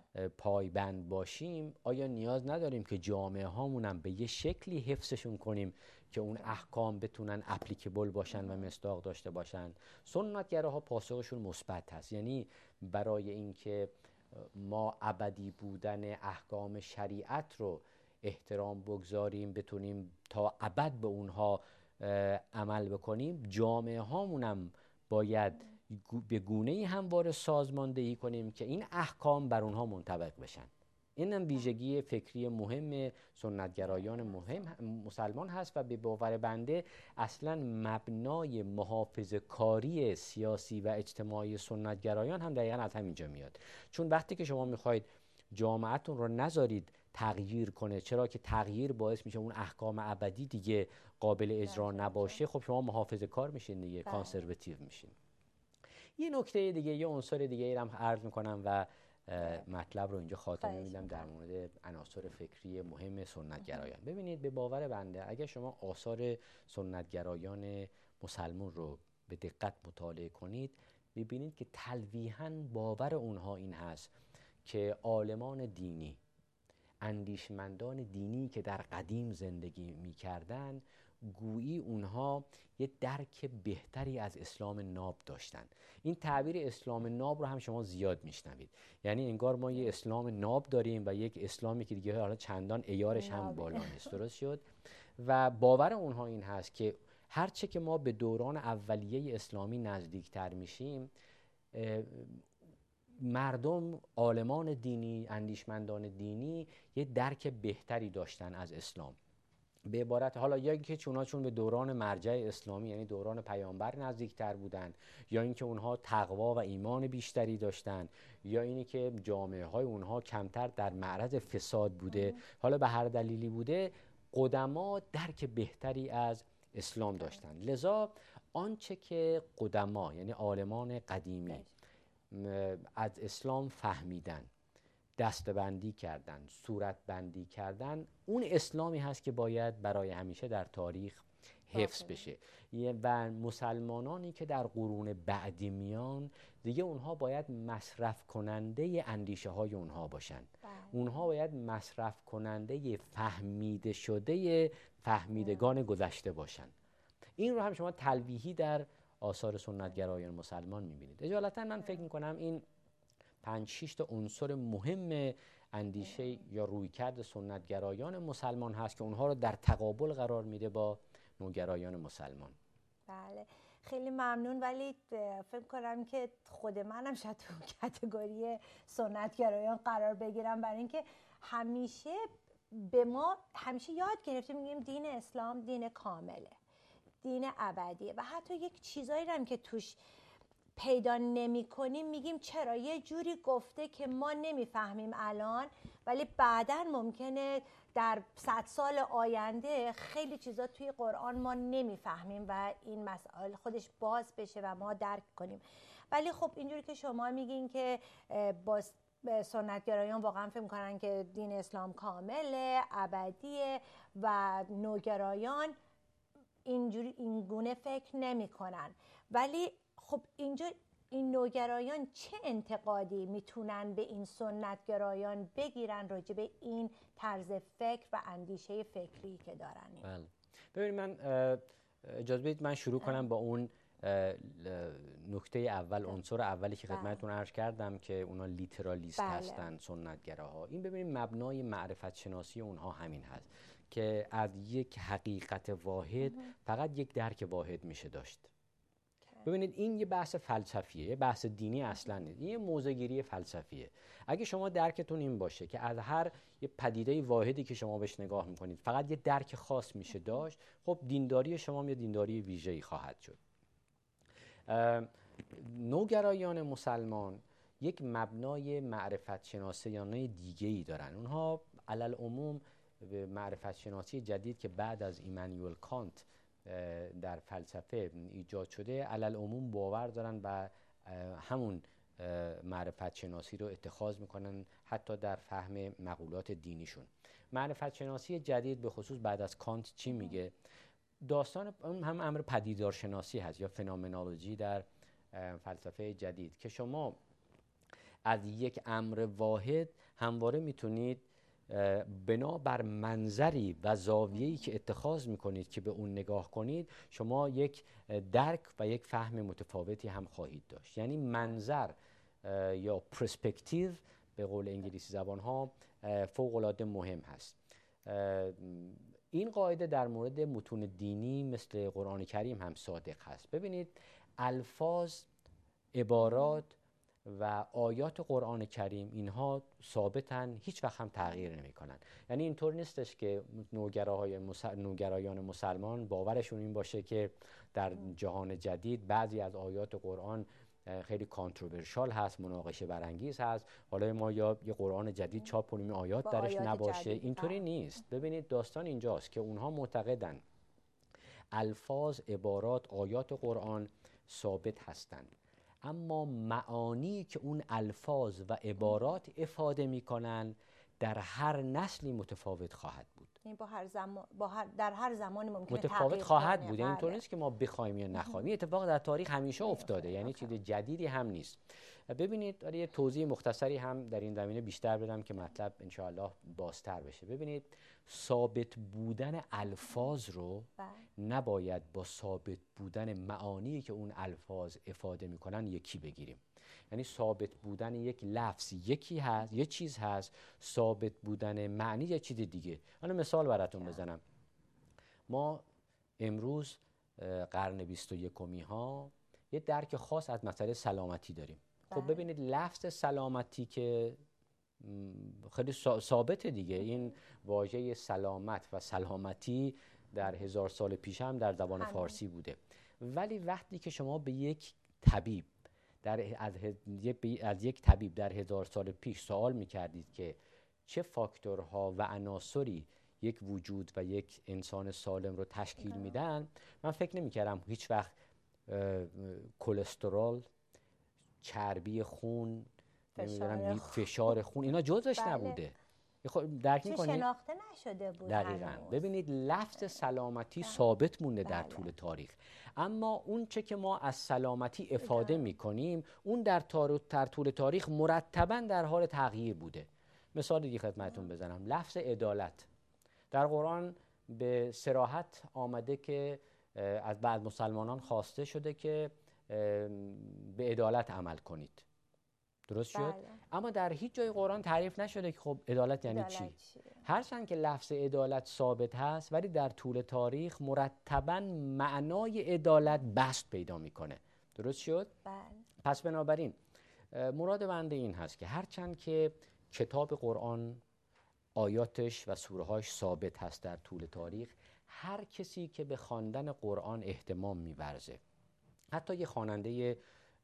پایبند باشیم، آیا نیاز نداریم که جامعه هامون هم به یه شکلی حفظشون کنیم که اون احکام بتونن اپلیکیبل باشن و مصداق داشته باشن؟ سنتگراها پاسخشون مثبت هست. یعنی برای اینکه ما ابدی بودن احکام شریعت رو احترام بگذاریم، بتونیم تا ابد به اونها عمل بکنیم، جامعه هامون هم باید به گونه‌ای همواره سازماندهی کنیم که این احکام بر اونها منطبق بشن. این هم ویژگی فکری مهم سنتگرایان مهم مسلمان هست و به باور بنده اصلا مبنای محافظه کاری سیاسی و اجتماعی سنتگرایان هم دقیقا از همینجا میاد. چون وقتی که شما میخواید جامعتون رو نذارید تغییر کنه، چرا که تغییر باعث میشه اون احکام ابدی دیگه قابل اجرا نباشه، خب شما محافظه کار میشین دیگه، کانسرواتیو میشین. یه نکته دیگه، یه عنصر دیگه هم عرض میکنم و مطلب رو اینجا خاتمه میدم در مورد عناصر فکری مهم سنتگرایان. ببینید، به باور بنده اگر شما آثار سنتگرایان مسلمان رو به دقت مطالعه کنید، ببینید که تلویحاً باور اونها این هست که عالمان دینی، اندیشمندان دینی که در قدیم زندگی میکردن، گویی اونها یه درک بهتری از اسلام ناب داشتن. این تعبیر اسلام ناب رو هم شما زیاد میشنوید. یعنی انگار ما یه اسلام ناب داریم و یک اسلامی که دیگه حالا چندان عیارش هم بالا نیست. درست شد؟ و باور اونها این هست که هرچه که ما به دوران اولیه اسلامی نزدیکتر میشیم، مردم، عالمان دینی، اندیشمندان دینی یه درک بهتری داشتن از اسلام. به عبارت، حالا یا اینکه چونا چون به دوران مرجع اسلامی یعنی دوران پیامبر نزدیکتر بودن، یا اینکه اونها تقوا و ایمان بیشتری داشتن، یا اینی که جامعه های اونها کمتر در معرض فساد بوده. حالا به هر دلیلی بوده، قدما درک بهتری از اسلام داشتن. لذا آنچه که قدما یعنی عالمان قدیمی از اسلام فهمیدن، دستبندی کردن، صورتبندی کردن، اون اسلامی هست که باید برای همیشه در تاریخ حفظ بشه. و مسلمانانی که در قرون بعدی میان، دیگه اونها باید مصرف کننده اندیشه های اونها باشن. اونها باید مصرف کننده فهمیده شده فهمیدگان گذشته باشن. این رو هم شما تلویحی در آثار سنتگرایان مسلمان میبینید. اجالتا من فکر میکنم این پنج شش تا عنصر مهم اندیشه یا رویکرد سنتگرایان مسلمان هست که اونها رو در تقابل قرار میده با نوگرایان مسلمان. بله، خیلی ممنون. ولی فکر کنم که خود منم شاید تو کاتگوری سنتگرایان قرار بگیرم، برای اینکه همیشه به ما همیشه یاد گرفتیم میگیم دین اسلام دین کامله، دین ابدیه، و حتی یک چیزایی هم که توش پیدا نمی کنیم میگیم چرا یه جوری گفته که ما نمیفهمیم الان، ولی بعداً ممکنه در صد سال آینده خیلی چیزا توی قرآن ما نمیفهمیم و این مسائل خودش باز بشه و ما درک کنیم. ولی خب اینجوری که شما میگین که با سنتگرایان واقعا فکر میکنن که دین اسلام کامله، ابدیه، و نوگرایان اینجوری این گونه فکر نمی کنن. ولی خب اینجا این نوگرایان چه انتقادی میتونن به این سنتگرایان بگیرن راجع به این طرز فکر و اندیشه فکری که دارن؟ بله، ببینید، من اجازه بدید من شروع کنم با اون نکته اول، عنصر اولی که خدمتتون عرض کردم که اونا لیترالیست بله. هستن سنتگراها. این ببینید مبنای معرفت شناسی اونها همین هست که از یک حقیقت واحد فقط یک درک واحد میشه داشت. ببینید این یه بحث فلسفیه، یه بحث دینی اصلا نیست، این یه موضع‌گیری فلسفیه. اگه شما درکتون این باشه که از هر یه پدیده واحدی که شما بهش نگاه میکنید فقط یه درک خاص میشه داشت، خب دینداری شما یه دینداری ویژه‌ای خواهد شد. نوگرایان مسلمان یک مبنای معرفت شناسیانه دیگه‌ای دارن. اونها علل عموم به معرفت شناسی جدید که بعد از ایمانوئل کانت در فلسفه ایجاد شده علل عموم باور دارن و همون معرفت شناسی رو اتخاذ میکنن حتی در فهم مقولات دینیشون. معرفت شناسی جدید به خصوص بعد از کانت چی میگه؟ داستان هم امر پدیدارشناسی هست یا فنومنولوژی در فلسفه جدید که شما از یک امر واحد همواره میتونید بنا بر منظری و زاویه‌ای که اتخاذ میکنید که به اون نگاه کنید شما یک درک و یک فهم متفاوتی هم خواهید داشت. یعنی منظر یا پرسپکتیو به قول انگلیسی زبان ها فوق العاده مهم هست. این قاعده در مورد متون دینی مثل قرآن کریم هم صادق هست. ببینید الفاظ، عبارات و آیات قرآن کریم اینها ثابتن، هیچ وقت هم تغییر نمی کنن. یعنی اینطور نیستش که نوگراهای مسل... نوگرایان مسلمان باورشون این باشه که در جهان جدید بعضی از آیات قرآن خیلی کانتروورشال هست، مناقشه برانگیز هست، حالا ما یا یه قرآن جدید چاپ کنیم آیات درش آیات نباشه. اینطوری نیست. ببینید داستان اینجاست که اونها معتقدن الفاظ، عبارات، آیات قرآن ثابت هستند، اما معانی که اون الفاظ و عبارات افاده میکنن در هر نسلی متفاوت خواهد بود. این با هر زمان با هر در هر زمانی ممکنه متفاوت خواهد بود. یعنی اینطور نیست که ما بخوایم یا نخوایم. این اتفاق در تاریخ همیشه افتاده، یعنی چیز جدیدی هم نیست. ببینید یه توضیح مختصری هم در این زمینه بیشتر بدم که مطلب انشاءالله بازتر بشه. ببینید ثابت بودن الفاظ رو نباید با ثابت بودن معانی که اون الفاظ افاده میکنن یکی بگیریم. یعنی ثابت بودن یک لفظ یکی هست، یک چیز هست، ثابت بودن معنی یک چیز دیگه. حالا مثال براتون بزنم. ما امروز قرن بیست و یکمی ها یه درک خاص از مسئله سلامتی داریم. خب ببینید لفظ سلامتی که خیلی ثابته دیگه، این واژه سلامت و سلامتی در هزار سال پیش هم در زبان همه. فارسی بوده. ولی وقتی که شما به یک طبیب در از, از یک طبیب در هزار سال پیش سوال میکردید که چه فاکتورها و عناصری یک وجود و یک انسان سالم رو تشکیل میدن، من فکر نمیکردم هیچ وقت کلسترول، چربی خون، فشار, فشار خون اینا جزش بله. نبوده. درک می‌کنید؟ شناخته نشده بود. دقیقاً. ببینید لفظ سلامتی بله. ثابت مونده بله. در طول تاریخ، اما اون چه که ما از سلامتی افاده میکنیم اون در, در طول تاریخ مرتباً در حال تغییر بوده. مثال دیگه خدمتتون بزنم. لفظ عدالت در قرآن به صراحت آمده که از بعض مسلمانان خواسته شده که به عدالت عمل کنید. درست شد؟ بله. اما در هیچ جای قرآن تعریف نشده که خب عدالت یعنی عدالت چی؟ چیه؟ هرچند که لفظ عدالت ثابت هست ولی در طول تاریخ مرتباً معنای عدالت بست پیدا میکنه. درست شد؟ بله. پس بنابراین مراد بنده این هست که هرچند که کتاب قرآن آیاتش و سوره‌هاش ثابت هست در طول تاریخ، هر کسی که به خواندن قرآن اهتمام می‌ورزه، حتی یه خواننده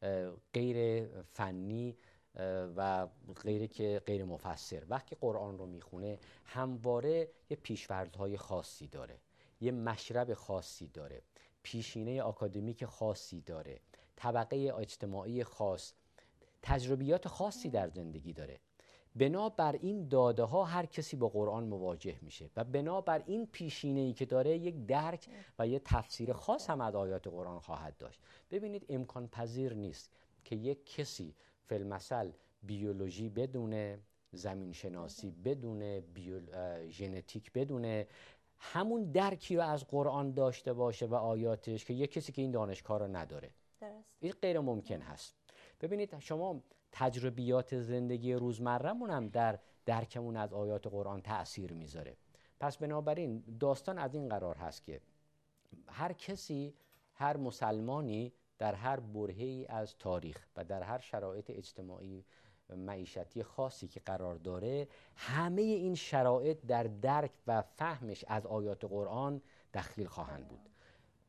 غیر فنی و غیر که غیر مفسر، وقتی قرآن رو میخونه همواره یه پیش‌فرض‌های خاصی داره، یه مشرب خاصی داره، پیشینه آکادمیک خاصی داره، طبقه اجتماعی خاص، تجربیات خاصی در زندگی داره. بنابر این داده ها هر کسی با قرآن مواجه میشه و بنابر این پیشینه‌ای که داره یک درک و یک تفسیر خاص هم از آیات قرآن خواهد داشت. ببینید امکان پذیر نیست که یک کسی فی‌المثل بیولوژی بدونه، زمین شناسی بدونه، بیول... ژنتیک بدونه، همون درکی رو از قرآن داشته باشه و آیاتش که یک کسی که این دانشگاه رو نداره. درست. این غیر ممکن هست. ببینید شما تجربیات زندگی روزمره‌مون هم در درکمون از آیات قرآن تأثیر میذاره. پس بنابراین داستان از این قرار هست که هر کسی، هر مسلمانی در هر برهه‌ای از تاریخ و در هر شرایط اجتماعی معیشتی خاصی که قرار داره، همه این شرایط در درک و فهمش از آیات قرآن دخیل خواهند بود.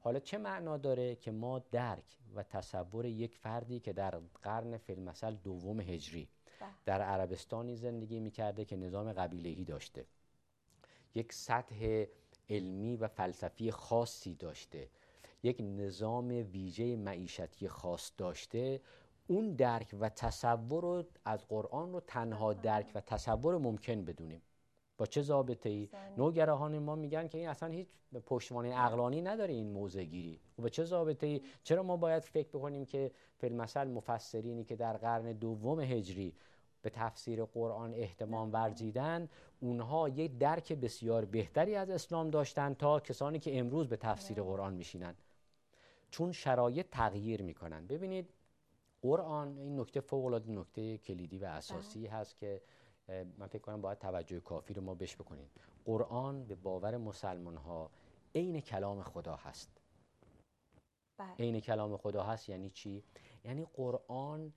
حالا چه معنا داره که ما درک و تصور یک فردی که در قرن فی‌المثل دوم هجری در عربستانی زندگی میکرده که نظام قبیله‌ای داشته، یک سطح علمی و فلسفی خاصی داشته، یک نظام ویژه معیشتی خاص داشته، اون درک و تصور رو از قرآن رو تنها درک و تصور ممکن بدونیم. با چه ضابطه‌ای؟ نوگراهان ما میگن که این اصلا هیچ پشتوانه عقلانی نداره این موضع گیری. و با چه ضابطه‌ای؟ چرا ما باید فکر بکنیم که فی‌المثل مفسرینی که در قرن دوم هجری به تفسیر قرآن اهتمام ورزیدن، اونها یک درک بسیار بهتری از اسلام داشتن تا کسانی که امروز به تفسیر قرآن میشینن، چون شرایط تغییر میکنن. ببینید قرآن، این نکته فوق‌العاده نکته کلیدی و اساسی هست که من فکر کنم باید توجه کافی رو ما بهش بکنیم. قرآن به باور مسلمان ها عین کلام خدا هست. عین کلام خدا هست یعنی چی؟ یعنی قرآن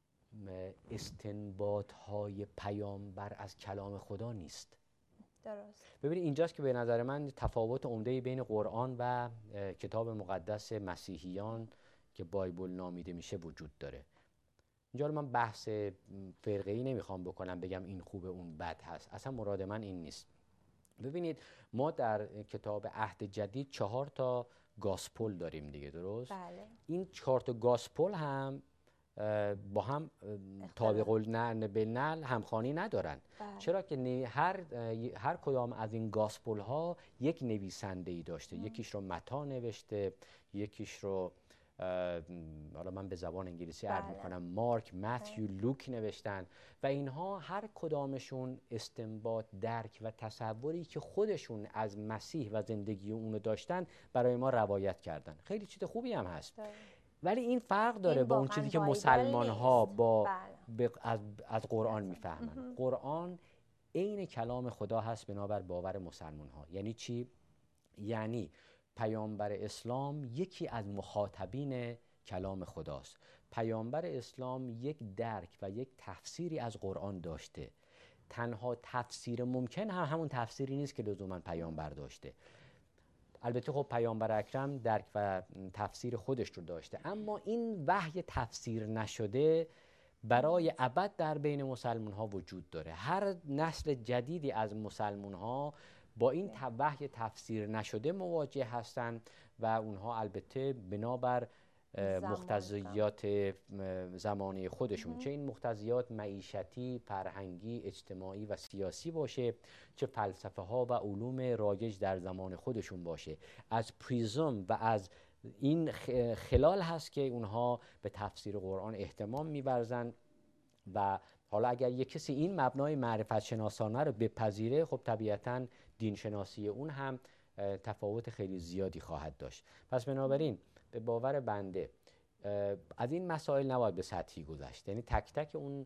استنباط های پیامبر از کلام خدا نیست. درست. ببینید اینجاست که به نظر من تفاوت عمده بین قرآن و کتاب مقدس مسیحیان که بایبل نامیده میشه وجود داره. اینجا رو من بحث فرقه‌ای نمیخوام بکنم بگم این خوبه اون بد هست، اصلا مراد من این نیست. ببینید ما در کتاب عهد جدید چهار تا گاسپل داریم دیگه، درست؟ بله. این چهار تا گاسپل هم با هم طابق النقل بالنقل همخوانی ندارن. بله. چرا که هر هر کدام از این گاسپل ها یک نویسنده‌ای داشته. ام. یکیش رو متی نوشته، یکیش رو حالا من به زبان انگلیسی عرض بله. میکنم مارک، متیو، لوک نوشتن و اینها هر کدامشون استنباط، درک و تصوری که خودشون از مسیح و زندگی اونو داشتن برای ما روایت کردن. خیلی چیز خوبی هم هست. بله. ولی این فرق داره با اون چیزی که مسلمان ها با بله. از, از قرآن میفهمن. قرآن عین کلام خدا هست بنابر باور مسلمان ها. یعنی چی؟ یعنی پیامبر اسلام یکی از مخاطبین کلام خداست. پیامبر اسلام یک درک و یک تفسیری از قرآن داشته. تنها تفسیر ممکن هم همون تفسیری نیست که لزوما پیامبر داشته. البته خب پیامبر اکرم درک و تفسیر خودش رو داشته، اما این وحی تفسیر نشده برای ابد در بین مسلمان ها وجود داره. هر نسل جدیدی از مسلمان ها با این وحی تفسیر نشده مواجه هستند و اونها البته بنابر مقتضیات زمانه خودشون، چه این مقتضیات معیشتی، فرهنگی، اجتماعی و سیاسی باشه، چه فلسفه ها و علوم رایج در زمان خودشون باشه، از پریزم و از این خلال هست که اونها به تفسیر قرآن اهتمام می‌ورزن. و حالا اگر یک کسی این مبنای معرفت شناسانه رو بپذیره، خب طبیعتاً دین شناسی اون هم تفاوت خیلی زیادی خواهد داشت. پس بنابراین به باور بنده از این مسائل نباید به سطحی گذشت. یعنی تک تک اون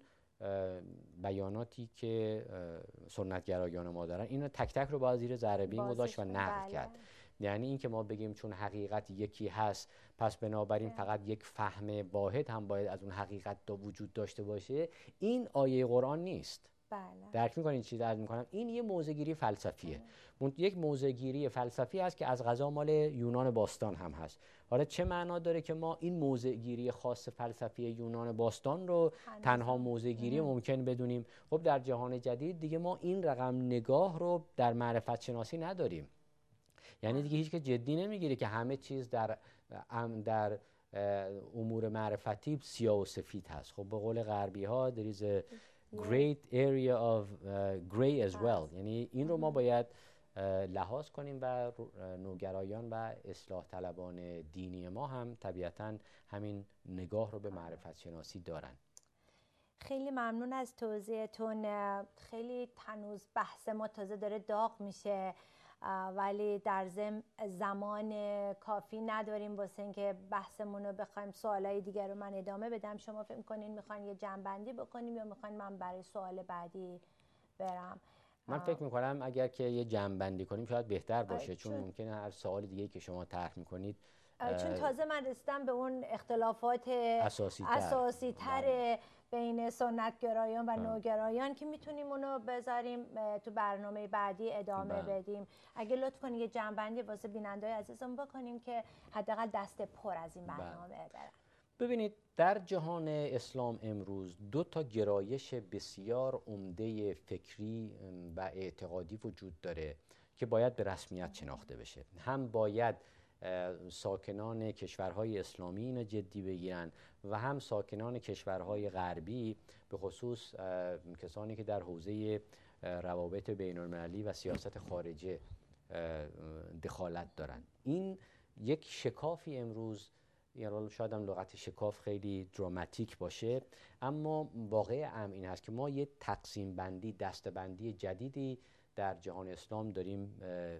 بیاناتی که سنتگرایان ما دارن، اینو تک تک رو باید زیر ذره بین گذاشت و نقد بله. کرد. یعنی این که ما بگیم چون حقیقت یکی هست پس بنابراین بله. فقط یک فهم واحد هم باید از اون حقیقت دا وجود داشته باشه، این آیه قرآن نیست. بله. درک می‌کنید چیزی عرض می‌کنم؟ این یه موضع‌گیری فلسفیه. بله. یک موضع‌گیری فلسفی است که از قضا مال یونان باستان هم هست. حالا چه معنا داره که ما این موضع‌گیری خاص فلسفی یونان باستان رو تنها موضع‌گیری ممکن بدونیم؟ خب در جهان جدید دیگه ما این رقم نگاه رو در معرفت شناسی نداریم. یعنی دیگه هیچ که جدی نمیگیره که همه چیز در در امور معرفتی سیاه و سفید هست. خب به قول غربی ها there is a great area of uh, gray as well. یعنی این رو ما باید لحاظ کنیم و نوگرایان و اصلاح طلبان دینی ما هم طبیعتاً همین نگاه رو به معرفت شناسی دارن. خیلی ممنون از توضیحتون. خیلی هنوز بحث ما تازه داره داغ میشه ولی در ضمن زمان کافی نداریم واسه اینکه بحثمون رو بخوایم سوالای دیگر رو من ادامه بدم. شما فکر می‌کنین میخواین یه جمع‌بندی بکنیم یا میخواین من برای سوال بعدی برم؟ من فکر میکنم اگر که یه جمع‌بندی کنیم شاید بهتر باشه، چون, چون ممکنه هر سوال دیگه‌ای که شما طرح میکنید چون تازه من رسیدم به اون اختلافات اساسی, تر. اساسی تره بین سنتگرایان و نوگرایان که میتونیم اونو بذاریم تو برنامه بعدی ادامه بله. بدیم. اگه لطف کنید یه جنبندی واسه بیننده‌های عزیزم بکنیم که حداقل دست پر از این برنامه دارن. ببینید در جهان اسلام امروز دو تا گرایش بسیار عمده فکری و اعتقادی وجود داره که باید به رسمیت شناخته بشه. هم باید ساکنان کشورهای اسلامی اینو جدی بگیرن و هم ساکنان کشورهای غربی، به خصوص کسانی که در حوزه روابط بین المللی و سیاست خارجه دخالت دارن. این یک شکافی امروز، یعنی شاید هم لغت شکاف خیلی دراماتیک باشه، اما واقع ام این هست که ما یه تقسیم بندی، دسته بندی جدیدی در جهان اسلام داریم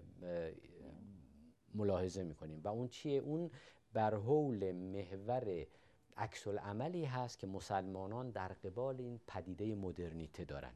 ملاحظه میکنیم و اون چیه؟ اون بر حول محور عکس العملی هست که مسلمانان در قبال این پدیده مدرنیته دارن.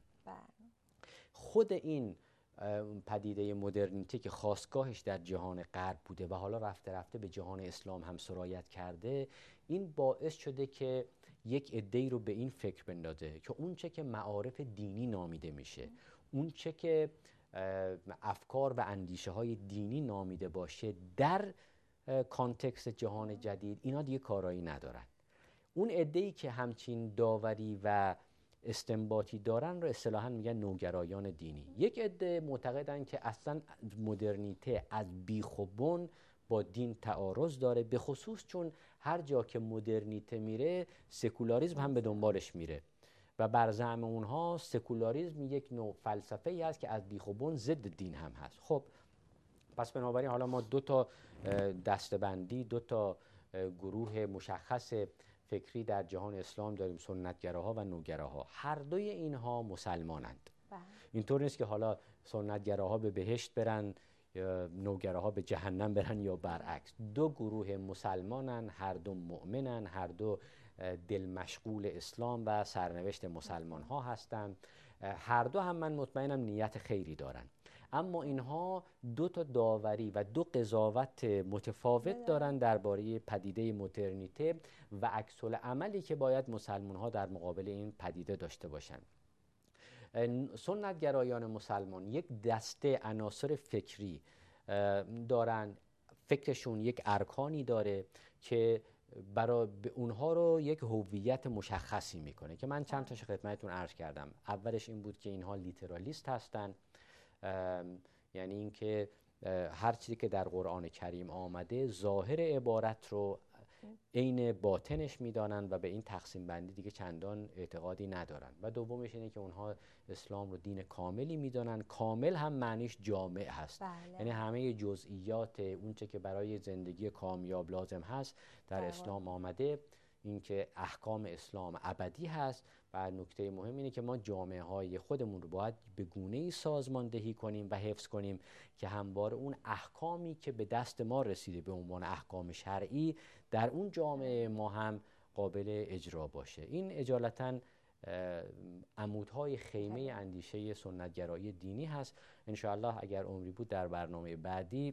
خود این پدیده مدرنیته که خاستگاهش در جهان غرب بوده و حالا رفته رفته به جهان اسلام هم سرایت کرده، این باعث شده که یک عده‌ای رو به این فکر بندازه که اون چه که معارف دینی نامیده میشه، اون چه که افکار و اندیشه های دینی نامیده باشه، در کانتکست جهان جدید اینا دیگه کارایی ندارن. اون عده‌ای که همچین داوری و استنباطی دارن رو اصطلاحاً میگن نوگرایان دینی. یک عده معتقدن که اصلا مدرنیته از بیخ و بن با دین تعارض داره، به خصوص چون هر جا که مدرنیته میره سکولاریسم هم به دنبالش میره و بر زعم اونها سکولاریسم یک نوع فلسفه ای هست که از بیخ و بن ضد دین هم هست. خب پس بنابراین حالا ما دو تا دسته‌بندی، دو تا گروه مشخص فکری در جهان اسلام داریم، سنتگراها و نوگراها. هر دوی اینها مسلمانند. اینطور نیست که حالا سنتگراها به بهشت برن، نوگراها به جهنم برن یا برعکس. دو گروه مسلمانن، هر دو مؤمنن، هر دو دل مشغول اسلام و سرنوشت مسلمان ها هستند. هر دو هم من مطمئنم نیت خیری دارن، اما اینها دو تا داوری و دو قضاوت متفاوت دارن درباره پدیده مدرنیته و عکس العملی که باید مسلمان ها در مقابل این پدیده داشته باشن. سنتگرایان مسلمان یک دسته عناصر فکری دارن، فکرشون یک ارکانی داره که برای اونها رو یک هویت مشخصی میکنه که من چند تاش خدمتتون عرض کردم. اولش این بود که اینها لیترالیست هستن، یعنی اینکه هر چیزی که در قرآن کریم آمده ظاهر عبارت رو عین باطنش میدانن و به این تقسیم بندی دیگه چندان اعتقادی ندارن. و دومش اینه که اونها اسلام رو دین کاملی میدانن. کامل هم معنیش جامع هست، بله. یعنی همه جزئیات اون چه که برای زندگی کامیاب لازم هست در بله. اسلام آمده. اینکه احکام اسلام ابدی هست و نکته مهم اینه که ما جامعه های خودمون رو باید به گونه‌ای سازماندهی کنیم و حفظ کنیم که همواره اون احکامی که به دست ما رسیده به عنوان احکام شرعی در اون جامعه ما هم قابل اجرا باشه. این اجالتا عمودهای خیمه اندیشه سنتگرایی دینی هست. انشاءالله اگر عمری بود در برنامه بعدی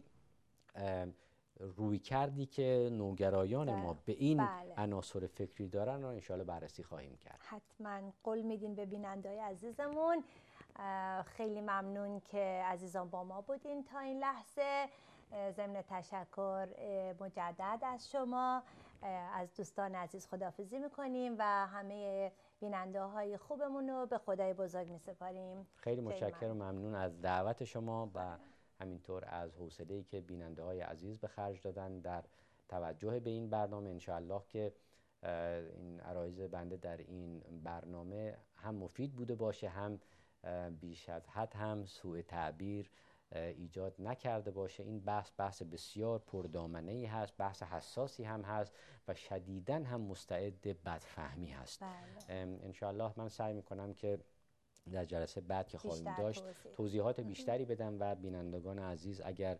روی کردی که نوگرایان بله. ما به این بله. عناصر فکری دارن رو انشاءالله بررسی خواهیم کرد. حتما قول میدین به بیننده‌های عزیزمون. خیلی ممنون که عزیزان با ما بودین تا این لحظه. ضمن تشکر مجدد از شما، از دوستان عزیز خداحافظی میکنیم و همه بیننده های خوبمون رو به خدای بزرگ میسپاریم. خیلی متشکرم، ممنون از دعوت شما و همینطور از حوصله‌ای که بیننده های عزیز به خرج دادن در توجه به این برنامه. انشاءالله که این عرایض بنده در این برنامه هم مفید بوده باشه، هم بیش از حد هم سوء تعبیر ایجاد نکرده باشه. این بحث بحث بسیار پردامنه‌ای هست، بحث حساسی هم هست و شدیداً هم مستعد بدفهمی هست. بله. انشاءالله من سعی میکنم که در جلسه بعد که خواهیم داشت توضیح. توضیحات بیشتری بدم و بینندگان عزیز اگر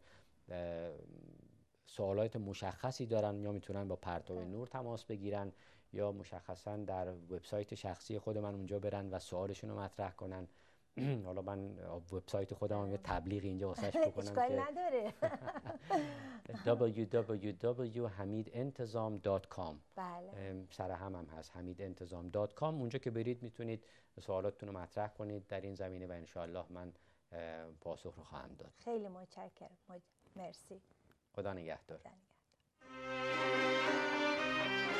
سوالات مشخصی دارن یا میتونن با پرتو نور تماس بگیرن یا مشخصا در وبسایت شخصی خود من اونجا برن و سوالشون رو مطرح کنن. حالا من وبسایت خودم هم یه تبلیغ اینجا واسش بکنم اشکال نداره. دبلیو دبلیو دبلیو دات حمید انتظام دات کام. بله. سر هم هم هست حمید انتظام دات کام. اونجا که برید میتونید سوالاتتون رو مطرح کنید در این زمینه و انشاءالله من پاسخ رو خواهم داد. خیلی متشکرم. مرسی. خدا نگهدار. خدا نگهدار.